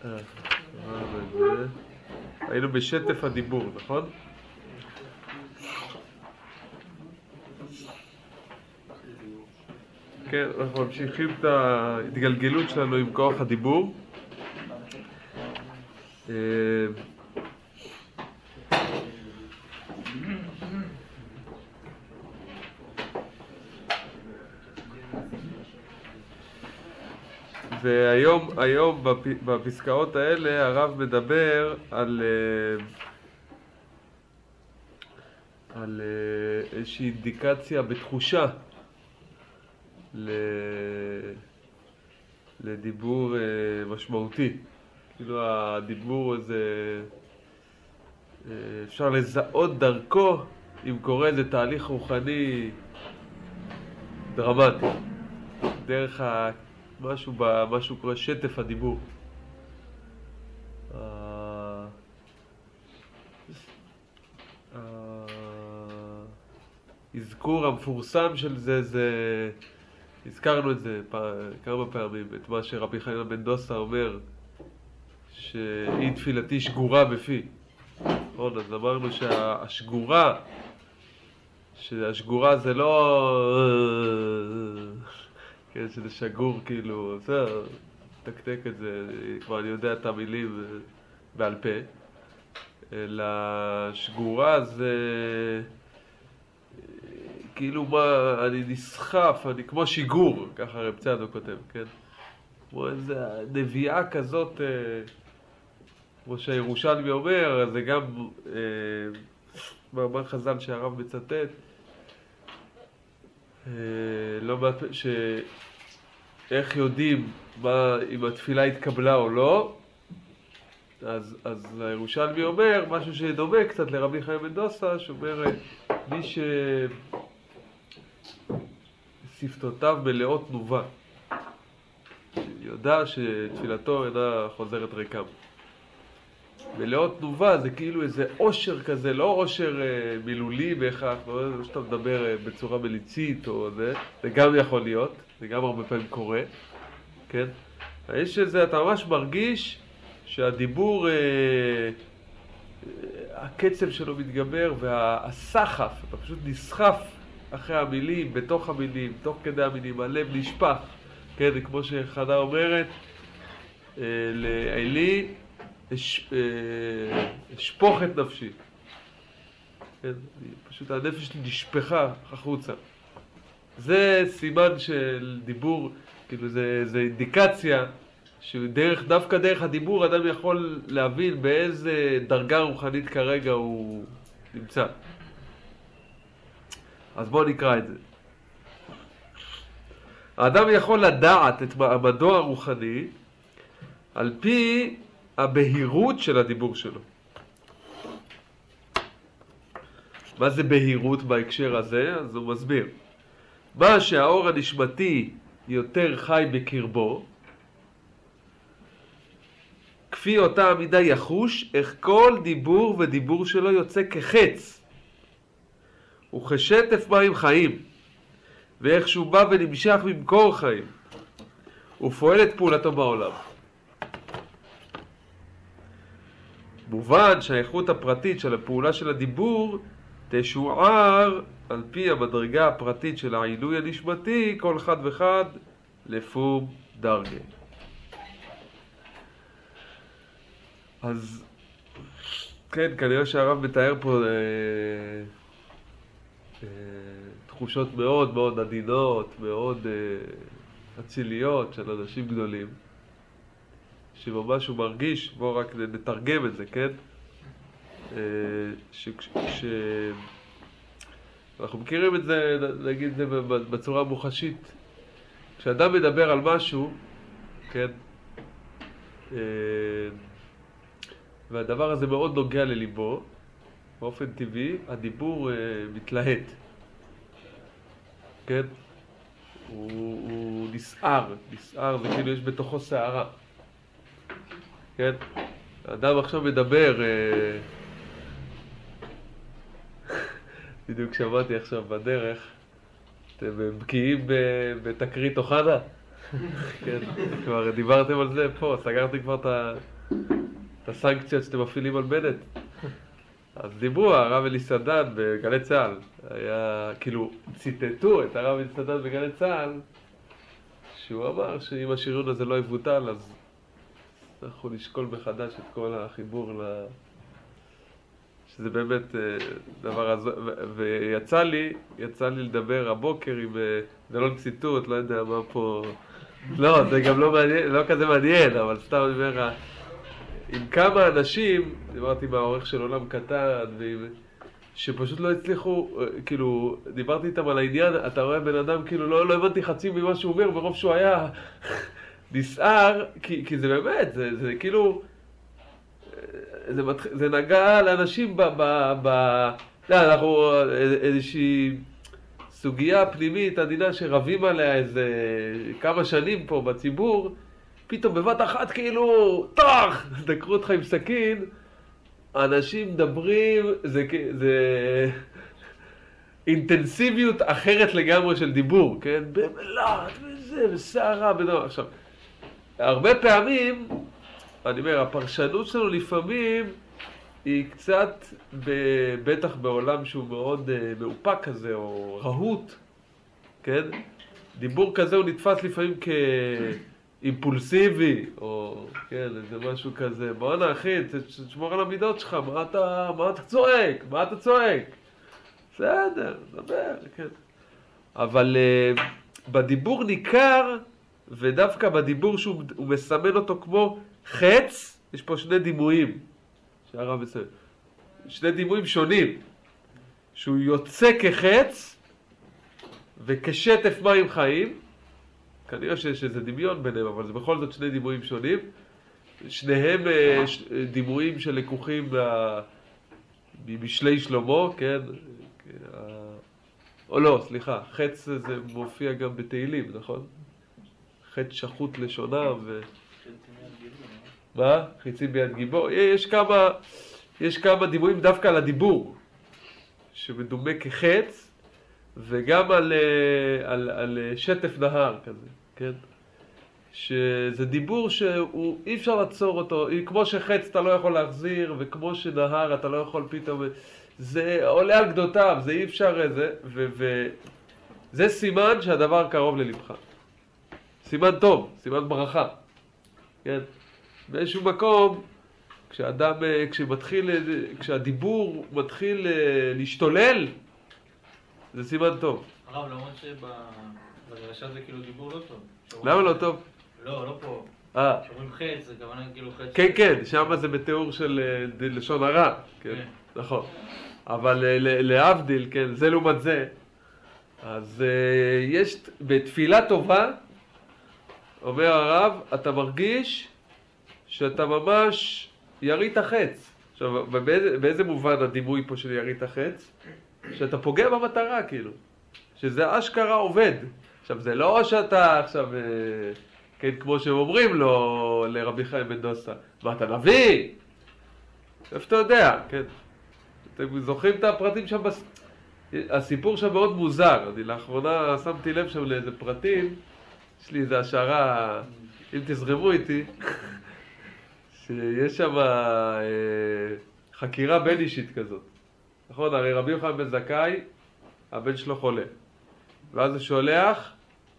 היינו בשטף הדיבור, נכון? כן, אנחנו ממשיכים את ההתגלגלות שלנו עם כוח הדיבור. והיום בפסקאות האלה הרב מדבר על איזושהי אינדיקציה בתחושה לדיבור משמעותי. כאילו הדיבור הזה אפשר לזהות דרכו אם קורה איזה תהליך רוחני דרמטי דרך משהו קורה שטף הדיבור. האזכור המפורסם של זה הזכרנו את זה כמה פעמים, את מה שרבי חנינא בן דוסא אומר, שאי תפילתי שגורה בפי. נכון, אז אמרנו שהשגורה זה לא כן, שזה שגור כאילו, בסדר, תקתק את זה, כבר אני יודע את המילים בעל פה, אלא שגורה זה כאילו מה, אני נסחף, אני כמו שיגור, ככה רב צדוק כותב, כן? כמו איזו נביאה כזאת, כמו שהירושלמי אומר, זה גם מאמר חז"ל שהרב מצטט, לא מעט, איך יודעים אם התפילה התקבלה או לא, אז הירושלמי אומר משהו שדומה קצת לרבי חנינא בן דוסא, שאומר מי ששפתותיו מלאות תנובה יודע שתפילתו אינה חוזרת ריקם. מלאות תנובה זה כאילו איזה עושר כזה, לא עושר מילולי בהכרח, לא שאתה מדבר בצורה מליצית או זה גם יכול להיות, זה גם הרבה פעמים קורה, כן? יש איזה, אתה ממש מרגיש שהדיבור, הקצב שלו מתגבר והסחף, אתה פשוט נסחף אחרי המילים, בתוך המילים, תוך כדי המילים, הלב נשפך, כן? כמו שחנה אומרת, לעלי אשפוך את נפשי, כן? פשוט הנפש שלי נשפכה החוצה. זה סימן של דיבור, כאילו זה אינדיקציה שדווקא דרך הדיבור אדם יכול להבין באיזה דרגה רוחנית כרגע הוא נמצא. אז בואו נקרא את זה. האדם יכול לדעת את מעמדו הרוחני על פי הבהירות של הדיבור שלו. מה זה בהירות בהקשר הזה? אז הוא מסביר. מה שהאור הנשמתי יותר חי בקרבו, כפי אותה עמידה יחוש, איך כל דיבור ודיבור שלו יוצא כחץ וכשטף מים חיים, ואיך שהוא בא ונמשך ממקור חיים ופועל את פעולתו בעולם. מובן שהאיכות הפרטית של הפעולה של הדיבור תשוער על פי המדרגה הפרטית של העילוי הנשמתי, כל אחד ואחד לפום דרגה. אז כן, כנראה שהרב מתאר פה תחושות מאוד מאוד עדינות, מאוד אציליות של אנשים גדולים, שממש הוא מרגיש, בואו רק נתרגם את זה, כן? אנחנו מכירים את זה, נגיד זה בצורה מוחשית. כשאדם מדבר על משהו, כן? והדבר הזה מאוד נוגע לליבו, באופן טבעי, הדיבור מתלהט. כן? הוא נסער, זה כאילו יש בתוכו שערה. כן? האדם עכשיו מדבר, בדיוק שמעתי עכשיו בדרך, אתם בקיאים בתקרית אוחנה? כן, כבר דיברתם על זה פה, סגרתי כבר את הסנקציות שאתם מפעילים על בנט. אז דיברו, הרב אלי סדן בגלי צה"ל, היה, כאילו, ציטטו את הרב אלי סדן בגלי צה"ל, שהוא אמר שאם השריון הזה לא יבוטל, אז אנחנו נשקול מחדש את כל החיבור שזה באמת דבר הזה, ויצא לי לדבר הבוקר עם, זה לא ציטוט, לא יודע מה פה, לא, זה גם לא מעניין, לא כזה מעניין, אבל סתם אני אומר, עם כמה אנשים, דיברתי עם העורך של עולם קטן, שפשוט לא הצליחו, כאילו, דיברתי איתם על העניין, אתה רואה בן אדם, כאילו, לא הבנתי חצי ממה שהוא אומר, ברוב שהוא היה נסער, כי זה באמת, זה כאילו, זה נגע לאנשים אנחנו איזושהי סוגיה פנימית, עדינה שרבים עליה איזה כמה שנים פה בציבור, פתאום בבת אחת כאילו, טוח, דקרו אותך עם סכין, אנשים מדברים, זה אינטנסיביות אחרת לגמרי של דיבור, כן? במלאת, וזה, וסערה, בדבר. עכשיו, הרבה פעמים, אני אומר, הפרשנות שלנו לפעמים היא קצת, בטח בעולם שהוא מאוד מאופק כזה, או רהוט, כן? דיבור כזה הוא נתפס לפעמים כאימפולסיבי, או כן, איזה משהו כזה. בוא נאחי, תשמור על המידות שלך, מה אתה צועק? מה אתה צועק? בסדר, נדבר, כן. אבל בדיבור ניכר, ודווקא בדיבור שהוא מסמן אותו כמו חץ, יש פה שני דימויים, שהרב מסמן, שני דימויים שונים, שהוא יוצא כחץ וכשטף מים חיים, כנראה שיש איזה דמיון ביניהם, אבל זה בכל זאת שני דימויים שונים, שניהם דימויים שלקוחים ממשלי שלמה, כן? או לא, סליחה, חץ זה מופיע גם בתהילים, נכון? חץ שחוט לשונם ו... מה? חיצים ביד גיבור. יש כמה דימויים דווקא על הדיבור, שמדומה כחץ, וגם על שטף נהר כזה, כן? שזה דיבור שהוא אי אפשר לעצור אותו, כמו שחץ אתה לא יכול להחזיר, וכמו שנהר אתה לא יכול פתאום, זה עולה על גדותיו, זה אי אפשר איזה, וזה סימן שהדבר קרוב ללבך. סימן טוב, סימן ברכה, כן? באיזשהו מקום, כשהדיבור מתחיל להשתולל, זה סימן טוב. הרב, למרות שבדרשה זה כאילו דיבור לא טוב. למה לא טוב? לא פה. שאומרים חץ, זה כוונה כאילו חץ. כן, כן, שם זה בתיאור של לשון הרע, כן, נכון. אבל להבדיל, כן, זה לעומת זה. אז יש, בתפילה טובה, אומר הרב, אתה מרגיש שאתה ממש ירית חץ. עכשיו, באיזה מובן הדימוי פה של ירית חץ? שאתה פוגע במטרה, כאילו. שזה אשכרה עובד. עכשיו, זה לא שאתה עכשיו, כן, כמו שאומרים לו, לרבי חיים בן דוסה, מה, אתה נביא? איפה אתה יודע, כן? אתם זוכרים את הפרטים שם? הסיפור שם מאוד מוזר. אני לאחרונה שמתי לב שם לאיזה פרטים, יש לי איזו השערה, אם תזרמו איתי, שיש שם חקירה בין אישית כזאת. נכון, הרי רבי יוחנן בן זכאי, הבן שלו חולה. ואז הוא שולח,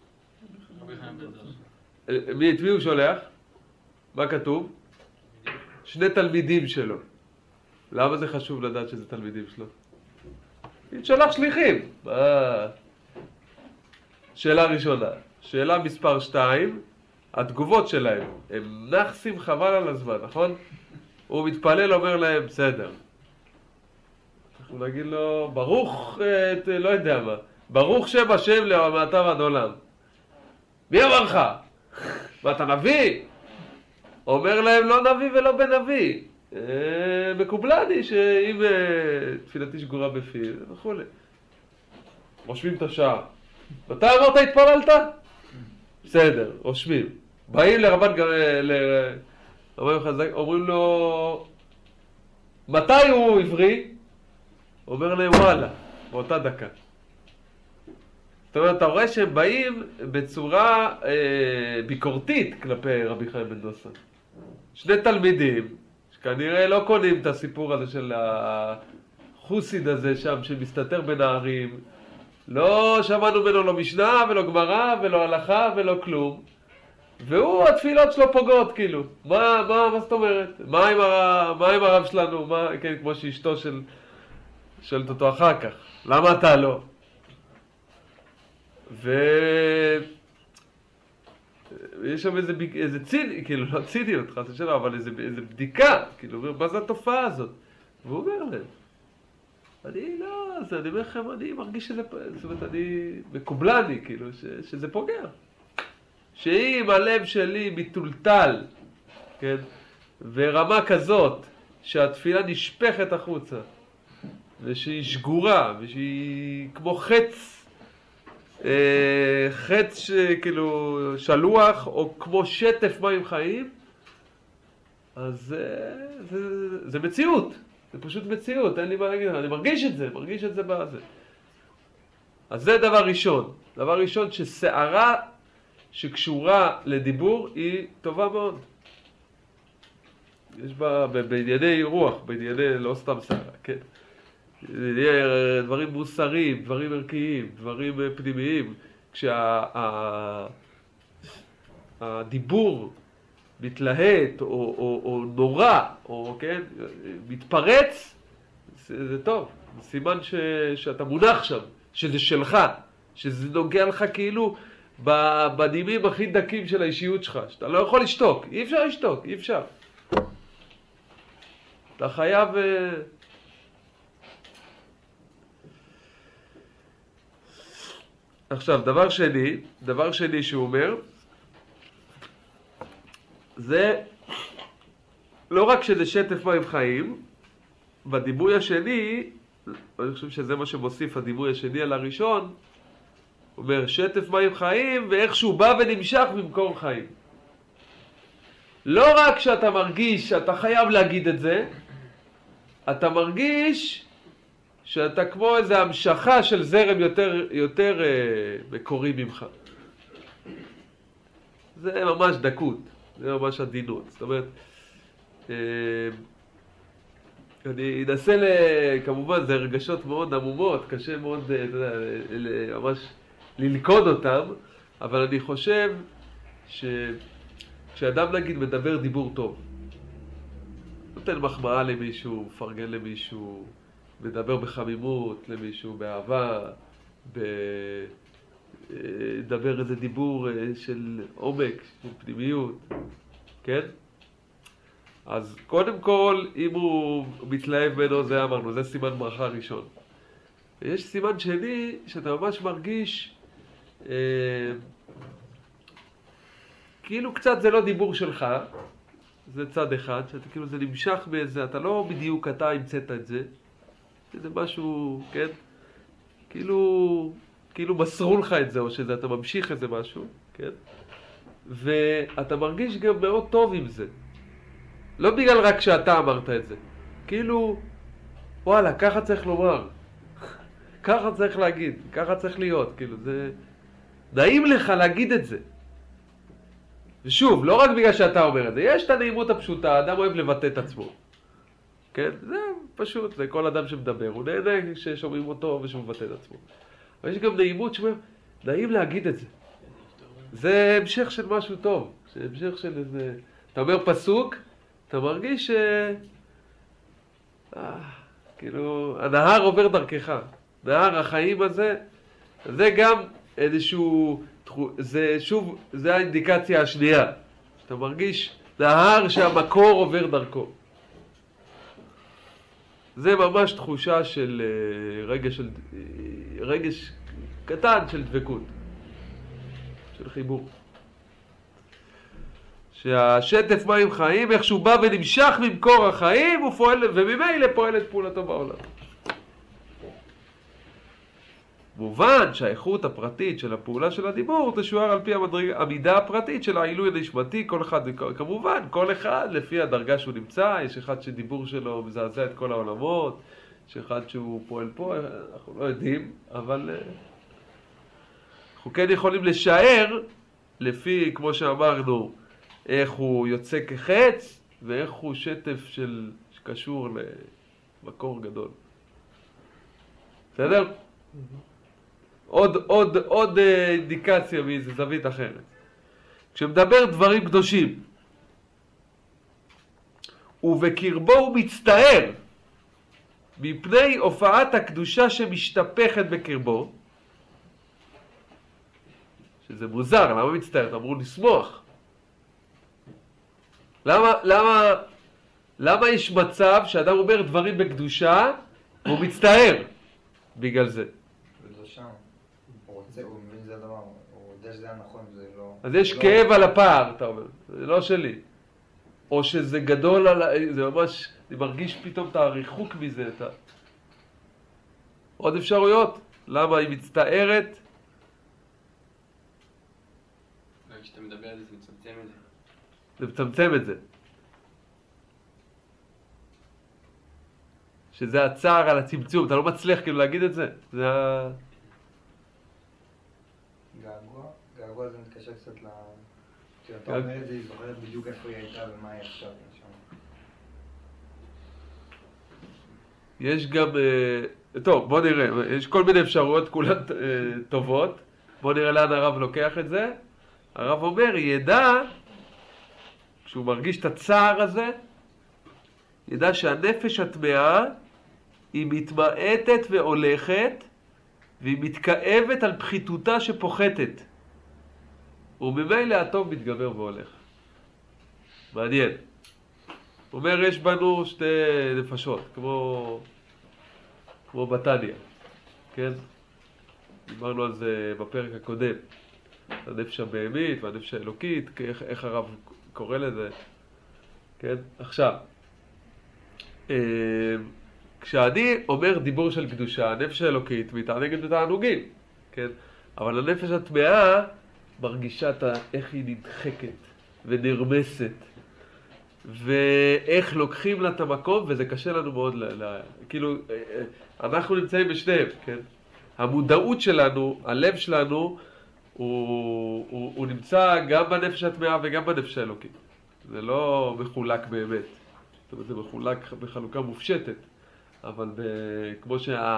את מי הוא שולח? מה כתוב? שני תלמידים שלו. למה זה חשוב לדעת שזה תלמידים שלו? הוא שולח שליחים. שאלה ראשונה. שאלה מספר 2, התגובות שלהם. הם נחסים חבל על הזמן, נכון? הוא מתפלל, אומר להם, בסדר. אנחנו נגיד לו, ברוך, לא יודע מה, ברוך שם השם מעתה ועד עולם. מי אמר לך? מה, אתה נביא? אומר להם, לא נביא ולא בן נביא. מקובלני שאם תפילתי שגורה בפי וכו'. רושמים את השעה. מתי אמרת התפללת? בסדר, רושמים. באים לרבן חזק, אומרים לו, מתי הוא עברי? אומר להם, וואלה, באותה דקה. זאת אומרת, אתה רואה שהם באים בצורה ביקורתית כלפי רבי חיים בן דוסה. שני תלמידים, שכנראה לא קונים את הסיפור הזה של החוסיד הזה שם, שמסתתר בין הערים. לא שמענו ממנו לא משנה ולא גמרא ולא הלכה ולא כלום. והוא, התפילות שלו פוגעות, כאילו. מה זאת אומרת? מה עם הרב שלנו? כן, כמו שאשתו שואלת אותו אחר כך. למה אתה לא? יש שם איזה ציני, כאילו, לא ציניות, חס ושלום, אבל איזה בדיקה, כאילו, מה זה התופעה הזאת? והוא אומר להם, אני לא, אני אומר לכם, אני מרגיש שזה, זאת אומרת, אני מקובלני, כאילו, שזה פוגע. שאם הלב שלי מטולטל, כן, ורמה כזאת, שהתפילה נשפכת החוצה, ושהיא שגורה, ושהיא כמו חץ כאילו שלוח, או כמו שטף מים חיים, אז זה מציאות, זה פשוט מציאות, אין לי מה להגיד, אני מרגיש את זה בזה. אז זה דבר ראשון. דבר ראשון, ששערה שקשורה לדיבור היא טובה מאוד. יש בה בענייני רוח, בענייני לא סתם שערה, כן. דברים מוסריים, דברים ערכיים, דברים פנימיים. כשהדיבור מתלהט או נורא, או כן, מתפרץ, זה טוב. זה סימן שאתה מונח שם, שזה שלך, שזה נוגע לך כאילו בנימים הכי דקים של האישיות שלך, שאתה לא יכול לשתוק, אי אפשר לשתוק, אי אפשר. אתה חייב... עכשיו, דבר שני שהוא אומר, זה לא רק שזה שטף מים חיים, בדימוי השני, אני חושב שזה מה שמוסיף הדימוי השני על הראשון, הוא אומר שטף מים חיים ואיכשהו בא ונמשך במקום חיים. לא רק שאתה מרגיש שאתה חייב להגיד את זה, אתה מרגיש שאתה כמו איזו המשכה של זרם יותר מקורי ממך. זה ממש דקות, זה ממש עדינות. זאת אומרת, אני אנסה, כמובן, זה הרגשות מאוד עמומות, קשה מאוד, אתה יודע, ממש ללכוד אותם, אבל אני חושב כשאדם נגיד מדבר דיבור טוב, נותן מחמאה למישהו, מפרגן למישהו, מדבר בחמימות למישהו, באהבה, מדבר איזה דיבור של עומק, של פנימיות, כן? אז קודם כל, אם הוא מתלהב ממנו, זה אמרנו, זה סימן ברכה ראשון. ויש סימן שני, שאתה ממש מרגיש, כאילו קצת זה לא דיבור שלך, זה צד אחד, שאתה כאילו זה נמשך באיזה, אתה לא בדיוק אתה המצאת את זה, זה משהו, כן? כאילו מסרו לך את זה, או שזה אתה ממשיך איזה משהו, כן? ואתה מרגיש גם מאוד טוב עם זה. לא בגלל רק שאתה אמרת את זה. כאילו, וואלה, ככה צריך לומר. ככה צריך להגיד, ככה צריך להיות. כאילו, זה... נעים לך להגיד את זה. ושוב, לא רק בגלל שאתה אומר את זה. יש את הנעימות הפשוטה, האדם אוהב לבטא את עצמו. כן? זה פשוט, זה כל אדם שמדבר. הוא נהנה ששומעים אותו ושהוא מבטא את עצמו. אבל יש גם נעימות שאומר, נעים להגיד את זה. זה המשך של משהו טוב. זה המשך של איזה... אתה אומר פסוק, אתה מרגיש כאילו, הנהר עובר דרכך. נהר החיים הזה, זה גם איזשהו, זה שוב, זה האינדיקציה השנייה. אתה מרגיש נהר שהמקור עובר דרכו. זה ממש תחושה של רגש קטן של דבקות, של חיבור. שהשטף מים חיים, איך שהוא בא ונמשך ממקור החיים, הוא פועל, וממילא פועל את פעולתו בעולם. מובן שהאיכות הפרטית של הפעולה של הדיבור תשוער על פי המידה הפרטית של העילוי הנשמתי, כל אחד, כמובן, כל אחד לפי הדרגה שהוא נמצא, יש אחד שדיבור שלו מזעזע את כל העולמות, יש אחד שהוא פועל פה, אנחנו לא יודעים, אבל אנחנו כן יכולים לשער, לפי, כמו שאמרנו, איך הוא יוצא כחץ, ואיך הוא שטף שקשור למקור גדול. בסדר? עוד אינדיקציה מאיזה זווית אחרת. כשמדבר דברים קדושים, ובקרבו הוא מצטער מפני הופעת הקדושה שמשתפכת בקרבו, שזה מוזר, למה מצטער? אמרו לשמוח. למה יש מצב שאדם אומר דברים בקדושה והוא מצטער בגלל זה? זה שם, הוא רוצה, הוא מבין זה הדבר, הוא יודע שזה היה נכון, זה לא... אז יש כאב על הפער, אתה אומר, זה לא שלי. או שזה גדול על... זה ממש... אני מרגיש פתאום את הריחוק מזה. עוד אפשרויות? למה היא מצטערת? כשאתה מדבר על זה, זה מצמצם את זה. זה מצמצם את זה. שזה הצער על הצמצום. אתה לא מצליח כאילו להגיד את זה. זה ה... געגוע זה מתקשר קצת ל... כשאתה אומר את זה, היא זוכרת בדיוק איפה היא הייתה ומה היא עכשיו. יש גם... טוב, בוא נראה. יש כל מיני אפשרויות, כולן טובות. בוא נראה לאן הרב לוקח את זה. הרב אומר, ידע, כשהוא מרגיש את הצער הזה, ידע שהנפש הטמאה היא מתמעטת והולכת, והיא מתכאבת על פחיתותה שפוחתת. וממילא הטוב מתגבר והולך. מעניין. הוא אומר, יש בנו שתי נפשות, כמו בתניא, כן? דיברנו על זה בפרק הקודם. הנפש הבהמית והנפש האלוקית, איך הרב קורא לזה, כן? עכשיו, כשאני אומר דיבור של קדושה, הנפש האלוקית מתענגת בתענוגים, כן? אבל הנפש הטמאה מרגישה איך היא נדחקת ונרמסת, ואיך לוקחים לה את המקום, וזה קשה לנו מאוד, כאילו, אנחנו נמצאים בשניהם, כן? המודעות שלנו, הלב שלנו, הוא נמצא גם בנפש הטמאה וגם בנפש האלוקית. זה לא מחולק באמת. זאת אומרת, זה מחולק בחלוקה מופשטת. אבל כמו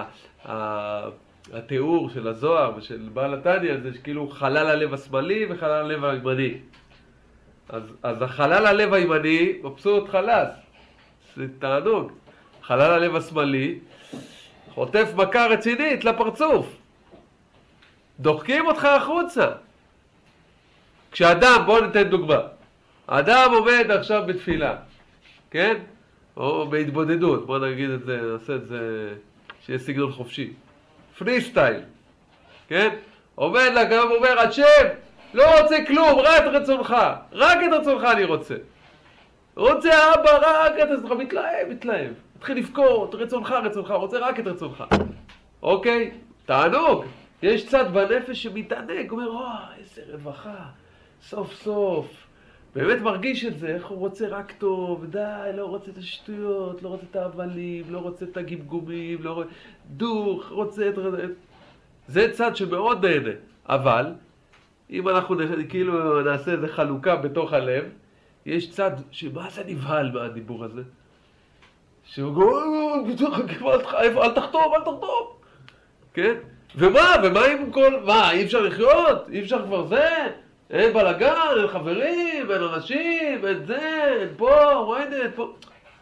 שהתיאור של הזוהר ושל בעל התניא, זה כאילו חלל הלב השמאלי וחלל הלב הימני. אז החלל הלב הימני, מבסוט חלס. זה תענוג. חלל הלב השמאלי, חוטף מכה רצינית לפרצוף. דוחקים אותך החוצה. כשאדם, בואו ניתן דוגמה. האדם עומד עכשיו בתפילה, כן? או בהתבודדות, בואו נגיד את זה, נעשה את זה, שיהיה סגנון חופשי. פרי סטייל, כן? עומד לה, גם אומר, השם, לא רוצה כלום, רק את רצונך. רק את רצונך אני רוצה. רוצה אבא, רק את רצונך. מתלהב. מתחיל לבכות, רצונך, רוצה רק את רצונך. אוקיי? תענוג. יש צד בנפש שמתענג, אומר, איזה רווחה, סוף סוף. באמת מרגיש את זה, איך הוא רוצה רק טוב, די, לא רוצה את השטויות, לא רוצה את ההבלים, לא רוצה את הגמגומים, לא רוצה... דוך, רוצה את... זה צד שמאוד נהנה. אבל, אם אנחנו כאילו נעשה איזה חלוקה בתוך הלב, יש צד שמה זה נבהל מהדיבור הזה? שהוא אל תחתום, כן? ומה עם כל... אי אפשר לחיות? אי אפשר כבר זה? אין בלגן, אין חברים, אין אנשים, אין זה, אין פה, אין פה.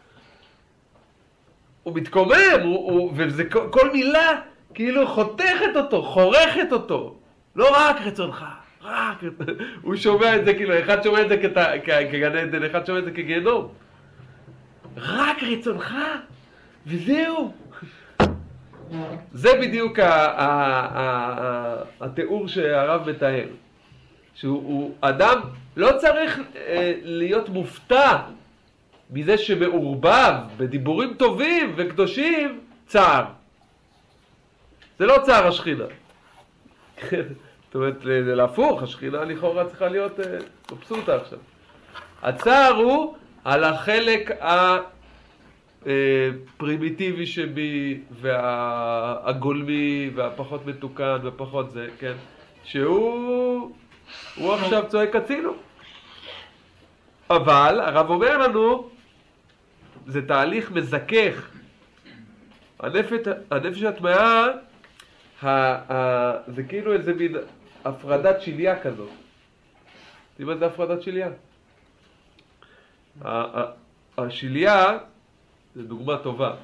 הוא מתקומם, וזה כל מילה כאילו חותכת אותו, חורכת אותו. לא רק רצונך, רק... הוא שומע את זה כאילו, אחד שומע את זה כגן עדן, אחד שומע את זה כגיהנום. רק רצונך, וזהו. זה בדיוק התיאור שהרב מתאר. שהוא אדם לא צריך להיות מופתע מזה שמעורבב בדיבורים טובים וקדושים צער. זה לא צער השכינה. זאת אומרת, זה להפוך, השכינה לכאורה צריכה להיות מבסוטה עכשיו. הצער הוא על החלק הפרימיטיבי שבי והגולמי והפחות מתוקן ופחות זה, כן? שהוא עכשיו צועק הצילו. אבל הרב אומר לנו זה תהליך מזכך. הנפש הטמאה, זה כאילו איזה מין הפרדת שליה כזאת. יודעים מה זה הפרדת שליה? השליה, זה דוגמה טובה.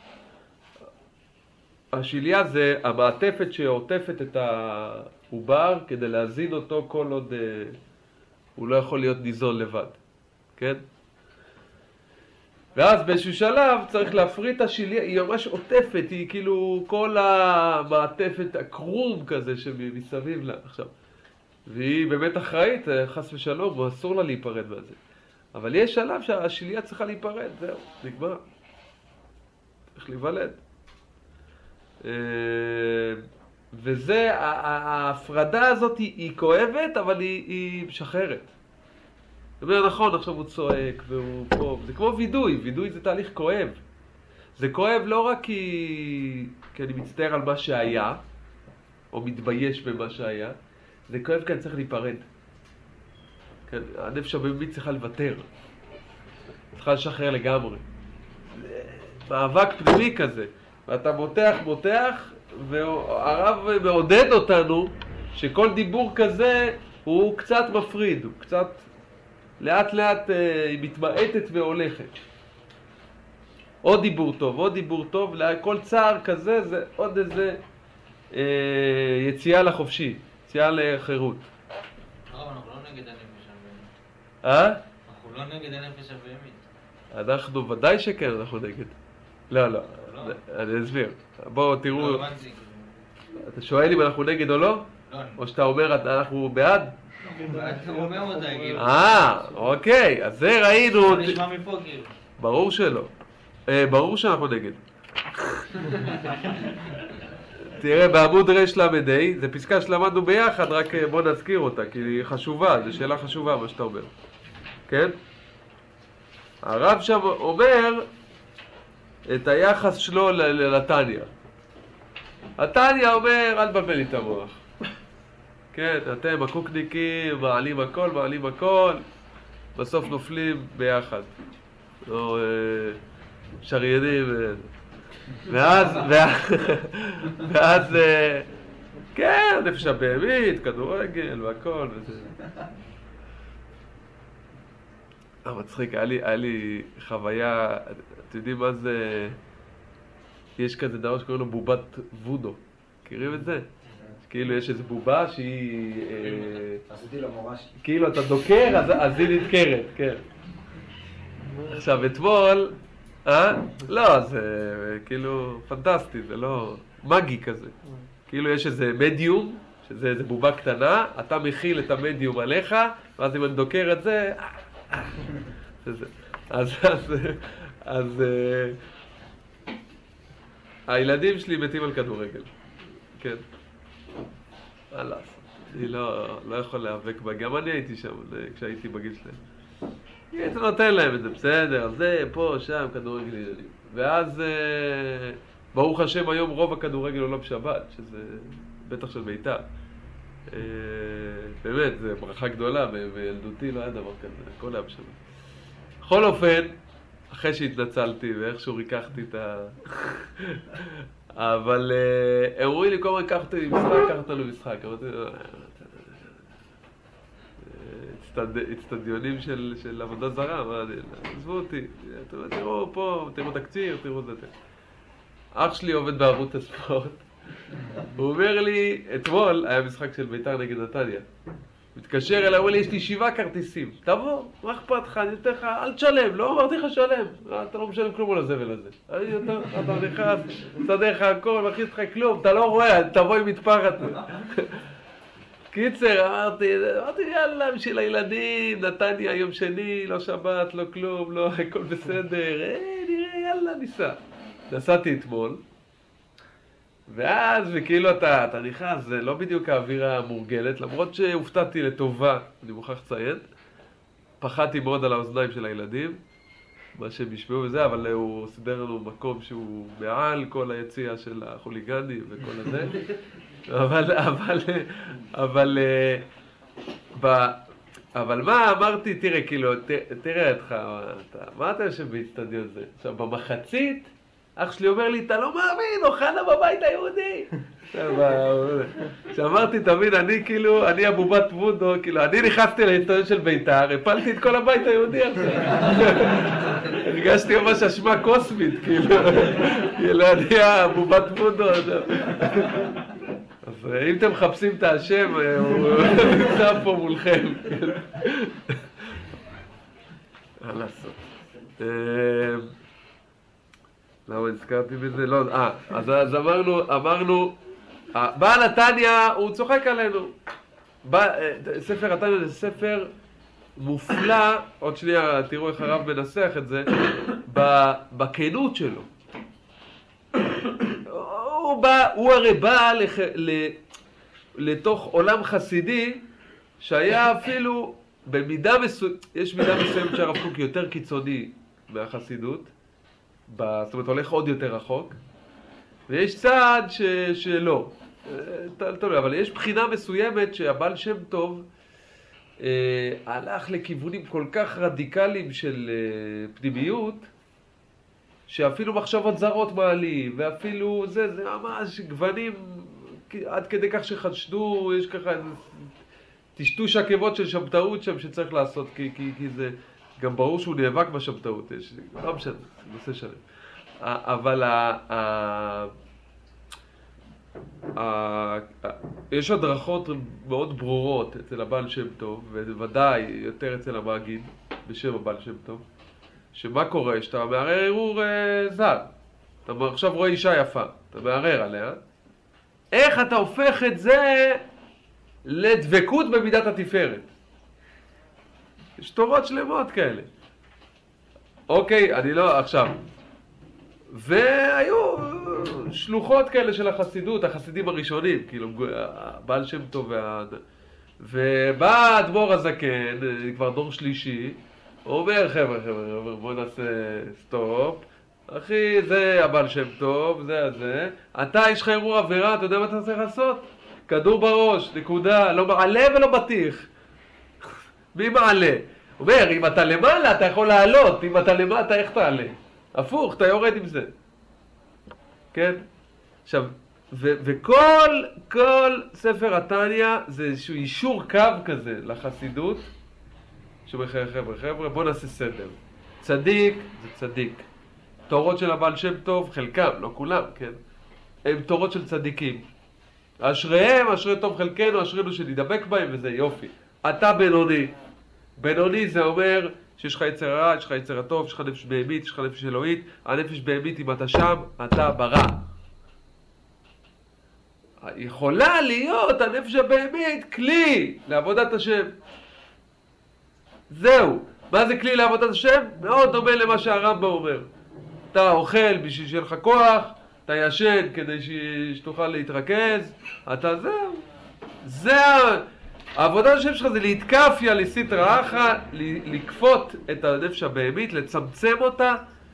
השליה זה המעטפת שעוטפת את העובר כדי להזין אותו כל עוד הוא לא יכול להיות ניזון לבד. כן? ואז באיזשהו שלב צריך להפריד את השליה, היא ממש עוטפת, היא כאילו כל המעטפת הקרום כזה שמסביב לה. עכשיו, והיא באמת אחראית, חס ושלום, אסור לה להיפרד מהזה. אבל יש שלב שהשליה צריכה להיפרד, זהו, נגמר. צריך להיוולד. וזה, ההפרדה הזאת היא כואבת, אבל היא משחררת. זאת אומרת, נכון, עכשיו הוא צועק והוא פה, זה כמו וידוי, וידוי זה תהליך כואב. זה כואב לא רק כי אני מצטער על מה שהיה, או מתבייש במה שהיה, זה כואב כי אני צריך להיפרד. כן, הנפש הבאמית צריכה לוותר. צריכה לשחרר לגמרי. מאבק פנימי כזה. ואתה מותח, והרב מעודד אותנו שכל דיבור כזה הוא קצת מפריד, הוא קצת לאט לאט היא מתמעטת והולכת. עוד דיבור טוב, כל צער כזה זה עוד איזה יציאה לחופשי, יציאה לחירות. אנחנו לא נגד הנפש הבאמית. אנחנו לא נגד הנפש הבאמית. אנחנו ודאי שכן, אנחנו נגד. לא, אני אסביר. בואו תראו. אתה שואל אם אנחנו נגד או לא? לא. או שאתה אומר אנחנו בעד? אתה אומר אותה, כאילו. אוקיי, אז זה ראינו. נשמע מפה, כאילו. ברור שלא. ברור שאנחנו נגד. תראה, בעמוד רש למדי, זה פסקה שלמדנו ביחד, רק בוא נזכיר אותה, כי היא חשובה, זו שאלה חשובה מה שאתה אומר. כן? הרב שם אומר את היחס שלו לתניא. התניא אומר, אל תבלבל לי את המוח. כן, אתם הקוקניקים, מעלים הכל, בסוף נופלים ביחד. או שריינים. ואז, כן, נפש הבאמית, כדורגל והכל וזה. מצחיק, היה לי חוויה, אתם יודעים מה זה, יש כזה דבר שקוראים לו בובת וודו, מכירים את זה? כאילו יש איזו בובה שהיא, עשיתי לו ממש, כאילו אתה דוקר אז היא נדקרת, כן. עכשיו אתמול, לא, זה כאילו פנטסטי, זה לא מגי כזה. כאילו יש איזה מדיום, שזה איזה בובה קטנה, אתה מכיל את המדיום עליך, ואז אם אני דוקר את זה, אז הילדים שלי מתים על כדורגל, כן. מה לעשות? אני לא יכול להיאבק בה, גם אני הייתי שם כשהייתי בגיל שלהם. הייתי נותן להם את זה, בסדר, זה, פה, שם, כדורגל ילדים. ואז, ברוך השם, היום רוב הכדורגל הוא לא בשבת, שזה בטח של בית"ר. באמת, זו ברכה גדולה, וילדותי לא היה דבר כזה, הכל היה בשבת. בכל אופן, אחרי שהתנצלתי ואיכשהו ריקחתי את אבל הם אומרים לי, כל הזמן קח אותי למשחק, אמרתי, אצטדיונים של עבודה זרה, עזבו אותי, תראו פה, תראו תקציר, תראו זה. אח שלי עובד בערוץ הספורט, הוא אומר לי, אתמול היה משחק של בית"ר נגד נתניה, מתקשר אליי, הוא אומר לי, יש לי 7 כרטיסים, תבוא, מה אכפת לך, אני נותן לך, אל תשלם, לא אמרתי לך שלם, אתה לא משלם כלום על הזבל הזה. אני נותן לך, אתה נכנס, מסדר לך הכל, מכניס לך כלום, אתה לא רואה, תבוא עם מטפחת. קיצר, אמרתי, יאללה, בשביל הילדים, נתניה יום שני, לא שבת, לא כלום, לא, הכל בסדר, נראה, יאללה, ניסע. נסעתי אתמול, ואז, וכאילו אתה נכנס, זה לא בדיוק האווירה המורגלת, למרות שהופתעתי לטובה, אני מוכרח לציין, פחדתי מאוד על האוזניים של הילדים, מה שהם ישמעו וזה, אבל הוא סידר לנו מקום שהוא מעל כל היציאה של החוליגני וכל הזה, אבל אבל מה אמרתי, תראה, כאילו, תראה אותך, מה אתה יושב באצטדיון זה? עכשיו, במחצית, אח שלי אומר לי, אתה לא מאמין, אוחנה בבית היהודי. שאמרתי, תבין, אני כאילו, אני הבובת וודו, כאילו, אני נכנסתי לאצטדיון של בית"ר, הפלתי את כל הבית היהודי עכשיו. הרגשתי ממש אשמה קוסמית, כאילו, אני הבובת וודו. אז אם אתם מחפשים את השם, הוא נמצא פה מולכם. מה לעשות? למה הזכרתי בזה? לא, אז אמרנו, בעל התניא הוא צוחק עלינו. ספר התניא זה ספר מופלא, עוד שנייה תראו איך הרב מנסח את זה, בכנות שלו. הוא הרי בא לתוך עולם חסידי שהיה אפילו במידה מסוימת, יש מידה מסוימת שהרב קוק יותר קיצוני מהחסידות, זאת אומרת הולך עוד יותר רחוק, ויש צעד שלא, אבל יש בחינה מסוימת שהבעל שם טוב הלך לכיוונים כל כך רדיקליים של פנימיות, שאפילו מחשבות זרות מעלים, ואפילו זה ממש גוונים, עד כדי כך שחשדו, יש ככה טשטוש עקבות של שבתאות שם שצריך לעשות, כי זה גם ברור שהוא נאבק בשבתאות, לא משנה, זה נושא שלם. אבל יש הדרכות מאוד ברורות אצל הבעל שם טוב, ובוודאי יותר אצל המגיד בשם הבעל שם טוב, שמה קורה? שאתה מערער ערעור זר, אתה עכשיו רואה אישה יפה, אתה מערער עליה, איך אתה הופך את זה לדבקות במידת התפארת? יש תורות שלמות כאלה. אוקיי, אני לא, עכשיו. והיו שלוחות כאלה של החסידות, החסידים הראשונים, כאילו, בעל שם טוב ובא האדמו"ר הזקן, כבר דור שלישי, הוא אומר, חבר'ה, בוא נעשה סטופ. אחי, זה הבעל שם טוב, זה. אתה, יש לך ערעור עבירה, אתה יודע מה אתה צריך לעשות? כדור בראש, נקודה, לא מעלה ולא בטיח. מי מעלה? הוא אומר, אם אתה למעלה, אתה יכול לעלות, אם אתה למטה, איך תעלה? הפוך, אתה יורד עם זה. כן? עכשיו, וכל ספר התניא זה איזשהו אישור קו כזה לחסידות, שאומר, חבר'ה, בוא נעשה סדר. צדיק זה צדיק. תורות של הבעל שם טוב, חלקם, לא כולם, כן? הם תורות של צדיקים. אשריהם, אשרי טוב חלקנו, אשרינו שנדבק בהם, וזה יופי. אתה בינוני. בינוני זה אומר שיש לך יצר רע, יש לך יצר הטוב, יש לך נפש בהמית, יש לך נפש אלוהית. הנפש בהמית, אם אתה שם, אתה ברע. יכולה להיות הנפש הבהמית כלי לעבודת השם. זהו. מה זה כלי לעבודת השם? מאוד דומה למה שהרמב"ם אומר. אתה אוכל בשביל שיהיה לך כוח, אתה ישן כדי שתוכל להתרכז, אתה זהו. העבודת השם שלך זה להתקפיה לסטרא אחרא, לקפות את הנפש הבהמית, לצמצם אותה,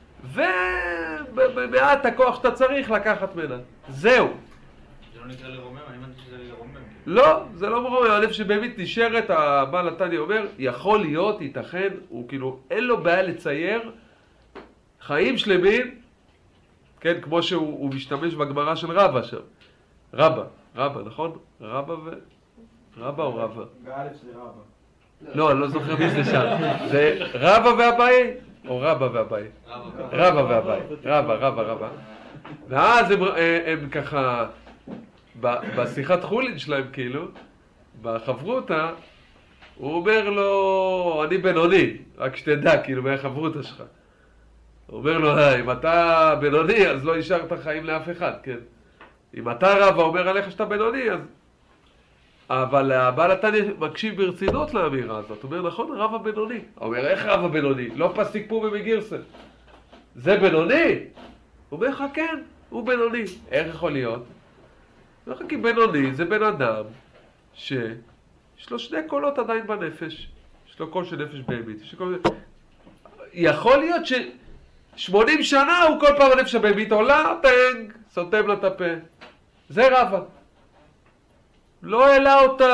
ובמעט הכוח שאתה צריך לקחת ממנה. זהו. זה לא נקרא לרומם? אני אמרתי שזה לרומם. לא, זה לא מרומם. הנפש הבהמית נשארת, הבעל התניא אומר, יכול להיות, ייתכן, הוא כאילו, אין לו בעיה לצייר חיים שלמים, כן, כמו שהוא משתמש בגמרא של רבא שם. רבא, נכון? רבא או רבא? באלף של רבא. לא, אני לא זוכר מי זה שם. זה רבא ואביי? או רבא ואביי? רבא ואביי. רבא. ואז הם ככה, בשיחת חולין שלהם כאילו, בחברותה, הוא אומר לו, אני בינוני, רק שתדע, כאילו, מהחברותה שלך. הוא אומר לו, אם אתה בינוני, אז לא השארת חיים לאף אחד, כן? אם אתה רבא אומר עליך שאתה בינוני, אז... אבל הבעל התניא מקשיב ברצינות לאמירה הזאת. הוא אומר, נכון, רבא בינוני. הוא אומר, איך רבא בינוני? לא פסיק פה במגירסן. זה בינוני? הוא אומר לך, כן, הוא בינוני. איך יכול להיות? הוא אומר, כי בינוני זה בן אדם שיש לו שני קולות עדיין בנפש. יש לו קול של נפש בהמית. יכול להיות ש80 שנה הוא כל פעם הנפש הבהמית עולה, טנג, סותם לה את הפה. זה רבא. לא העלה אותה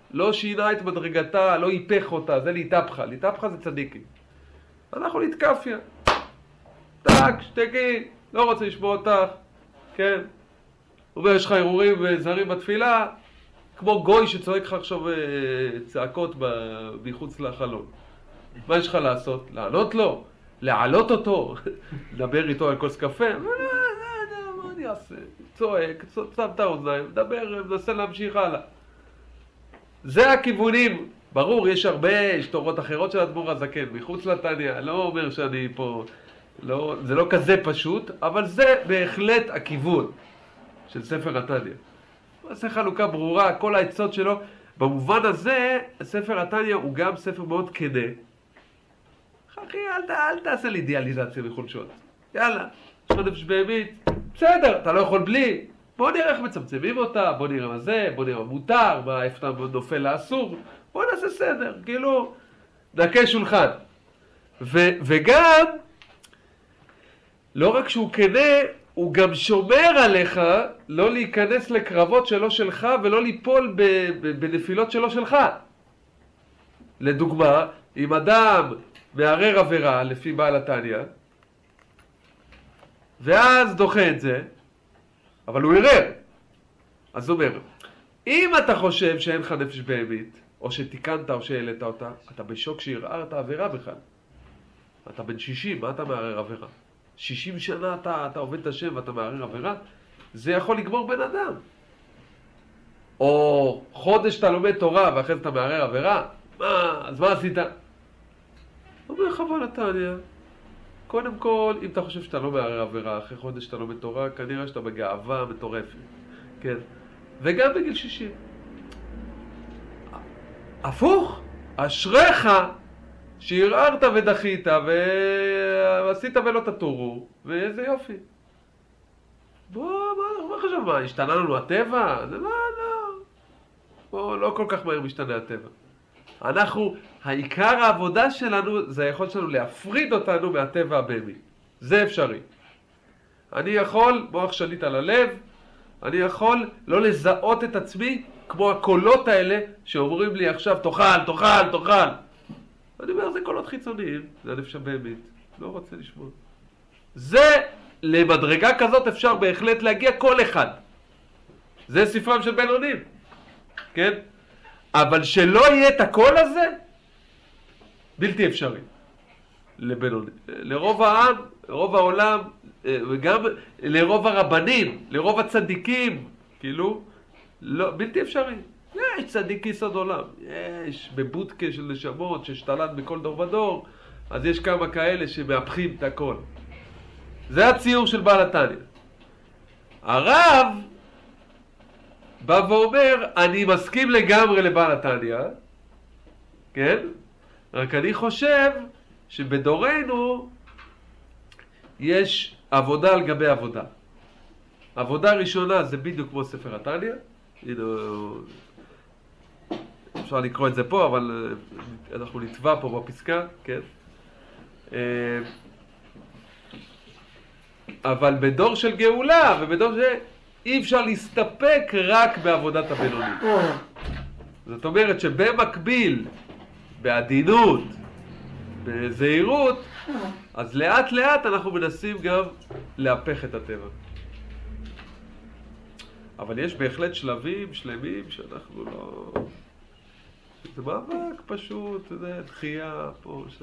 לא שינה את מדרגתה, לא היפך אותה, זה להתהפכה. להתהפכה זה צדיקים. אנחנו נתקפיה. טק, שתקי, לא רוצה לשמוע אותך, כן? הוא אומר, יש לך ערעורים וזרים בתפילה, כמו גוי שצועק לך עכשיו צעקות מחוץ לחלון. מה יש לך לעשות? לענות לו? להעלות אותו? לדבר איתו על כוס קפה? מה אני אעשה? צועק, שם את האוזניים, מדבר, מנסה להמשיך הלאה. זה הכיוונים. ברור, יש הרבה תורות אחרות של אדמו"ר הזקן, מחוץ לתניא, לא אומר שאני פה, לא, זה לא כזה פשוט, אבל זה בהחלט הכיוון של ספר התניא. זה חלוקה ברורה, כל העצות שלו. במובן הזה, ספר התניא הוא גם ספר מאוד כנה. אחי, אל תעשה לי אידיאליזציה בחולשות. יאללה, יש לך נפש בהמית, בסדר, אתה לא יכול בלי. בוא נראה איך מצמצמים אותה, בוא נראה מה זה, בוא נראה מה מותר, מה איפה אתה נופל לאסור. בוא נעשה סדר, כאילו, נקה שולחן. וגם, לא רק שהוא כנה, הוא גם שומר עליך לא להיכנס לקרבות שלא שלך ולא ליפול בנפילות שלא שלך. לדוגמה, אם אדם מערער עבירה לפי בעל התניא, ואז דוחה את זה, אבל הוא ערער. אז הוא אומר, אם אתה חושב שאין לך נפש בהמית, או שתיקנת או שהעלית אותה, אתה בשוק שערערת עבירה בכלל. אתה בן 60, מה אתה מערער עבירה? 60 שנה אתה עובד את השם ואתה מערער עבירה, זה יכול לגמור בן אדם. או חודש אתה לומד תורה ואחרי זה אתה מערער עבירה, אז מה עשית? אומר חבל התניא, קודם כל, אם אתה חושב שאתה לא מערער עבירה, אחרי חודש אתה לומד תורה, כנראה שאתה בגאווה מטורפת, כן? וגם בגיל 60. הפוך, אשריך שערערת ודחית ועשית ולא תטורו, ואיזה יופי. מה חשב, מה, השתנה לנו הטבע? זה לא. לא כל כך מהר משתנה הטבע. העיקר העבודה שלנו זה היכולת שלנו להפריד אותנו מהטבע הבהמי. זה אפשרי. אני יכול, מוח שליט על הלב, אני יכול לא לזהות את עצמי כמו הקולות האלה שאומרים לי עכשיו תאכל. אני אומר, זה קולות חיצוניים, זה הנפש הבהמית, לא רוצה לשמוע. זה, למדרגה כזאת אפשר בהחלט להגיע כל אחד. זה ספרם של בינונים, כן? אבל שלא יהיה את הקול הזה, בלתי אפשרי. לבינונים. לרוב העם, לרוב העולם, וגם לרוב הרבנים, לרוב הצדיקים, כאילו, לא, בלתי אפשרי. יש צדיק יסוד עולם, יש בבודקה של נשמות ששתלט בכל דור ודור, אז יש כמה כאלה שמהפכים את הכל. זה הציור של בעל התניא. הרב בא ואומר, אני מסכים לגמרי לבעל התניא, כן? רק אני חושב שבדורנו יש עבודה על גבי עבודה. עבודה ראשונה זה בדיוק כמו ספר התניא, אפשר לקרוא את זה פה, אבל אנחנו נטבע פה בפסקה, כן? אבל בדור של גאולה ובדור אי אפשר להסתפק רק בעבודת הבינונים. זאת אומרת שבמקביל, בעדינות, בזהירות, אז לאט לאט אנחנו מנסים גם להפך את הטבע. אבל יש בהחלט שלבים שלמים שאנחנו לא... זה מאבק פשוט, זה דחייה פה ושם.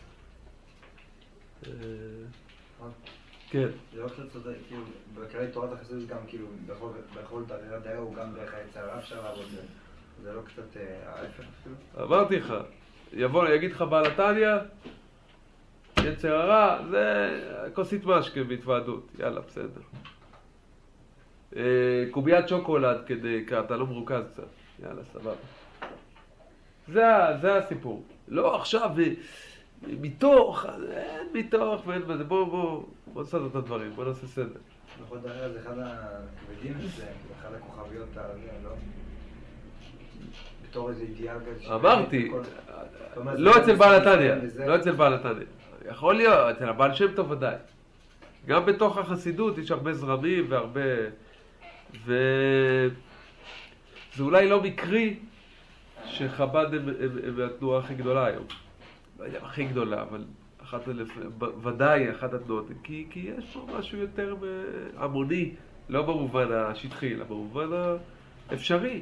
כן. זה לא קצת צודק, כאילו, בכללי תורת החסידות גם כאילו, בכל תרגירת דייר הוא גם דרך היצר הרע אפשר לעבוד זה. זה לא קצת ההפך אפילו? אמרתי לך, יגיד לך בעל התניא, יצר הרע, זה כוסית משקה בהתוועדות, יאללה, בסדר. קוביית שוקולד כדי, כי אתה לא מרוכז קצת, יאללה, סבבה. זה הסיפור. לא עכשיו, מתוך, אין מתוך ואין בזה, בוא נסדר את הדברים, בוא נעשה סדר. בכל דריה זה אחד הכבדים שלהם, אחד הכוכביות הערבים, לא? בתור איזה אידיאל כזה. אמרתי, לא אצל בעל התניא, לא אצל בעל התניא. יכול להיות, אצל הבעל שם טוב ודאי. גם בתוך החסידות יש הרבה זרמים והרבה... וזה אולי לא מקרי שחב"ד הם התנועה הכי גדולה היום. לא יודע, הכי גדולה, אבל ודאי אחת התנועות. כי יש פה משהו יותר המוני, לא במובן השטחי, אלא במובן האפשרי.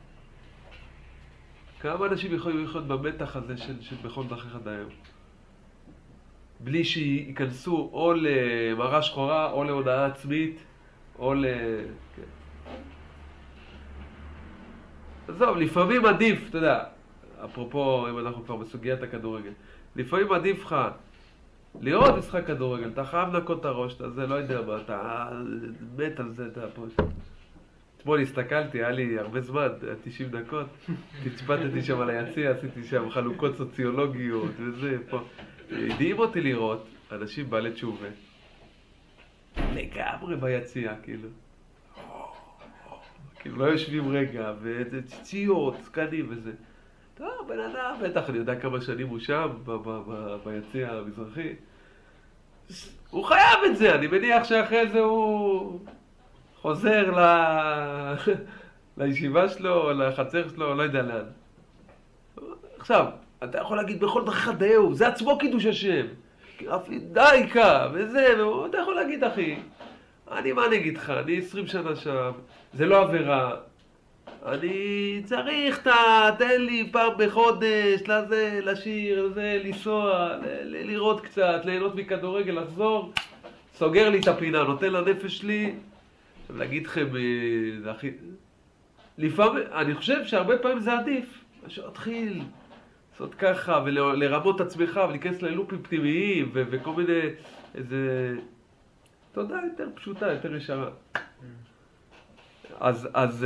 כמה אנשים יכולים לחיות במתח הזה של בכל דרכך עד היום? בלי שייכנסו או למראה שחורה, או להונאה עצמית, או כן. עזוב, לפעמים עדיף, אתה יודע, אפרופו, אם אנחנו כבר בסוגיית הכדורגל, לפעמים עדיף לך לראות משחק כדורגל, אתה חייב לנקות את הראש, אתה לא יודע מה, אתה מת על זה, אתה פה. אתמול הסתכלתי, היה לי הרבה זמן, 90 דקות, תצפתתי שם על היציע, עשיתי שם חלוקות סוציולוגיות וזה, פה. הדהים אותי לראות אנשים בעלי תשובה, לגמרי ביציע, כאילו. כאילו לא יושבים רגע, וציציות, סקנים וזה. טוב, בן אדם, בטח, אני יודע כמה שנים הוא שם, ביציע המזרחי. הוא חייב את זה, אני מניח שאחרי זה הוא חוזר לישיבה שלו, או לחצר שלו, לא יודע לאן. עכשיו, אתה יכול להגיד בכל דרכך דיהו, זה עצמו קידוש השם. די קה, וזה, אתה יכול להגיד, אחי, מה אני אגיד לך, אני 20 שנה שם, זה לא עבירה. אני צריך, תן לי פעם בחודש, לשיר, לנסוע, לראות קצת, ליהנות מכדורגל, לחזור, סוגר לי את הפינה, נותן לנפש שלי, להגיד לכם, לפעמים, אני חושב שהרבה פעמים זה עדיף, משהו התחיל לעשות ככה, ולרמות את עצמך, ולהיכנס ללופים פנימיים, וכל מיני, איזה תודה יותר פשוטה, יותר ישרה. אז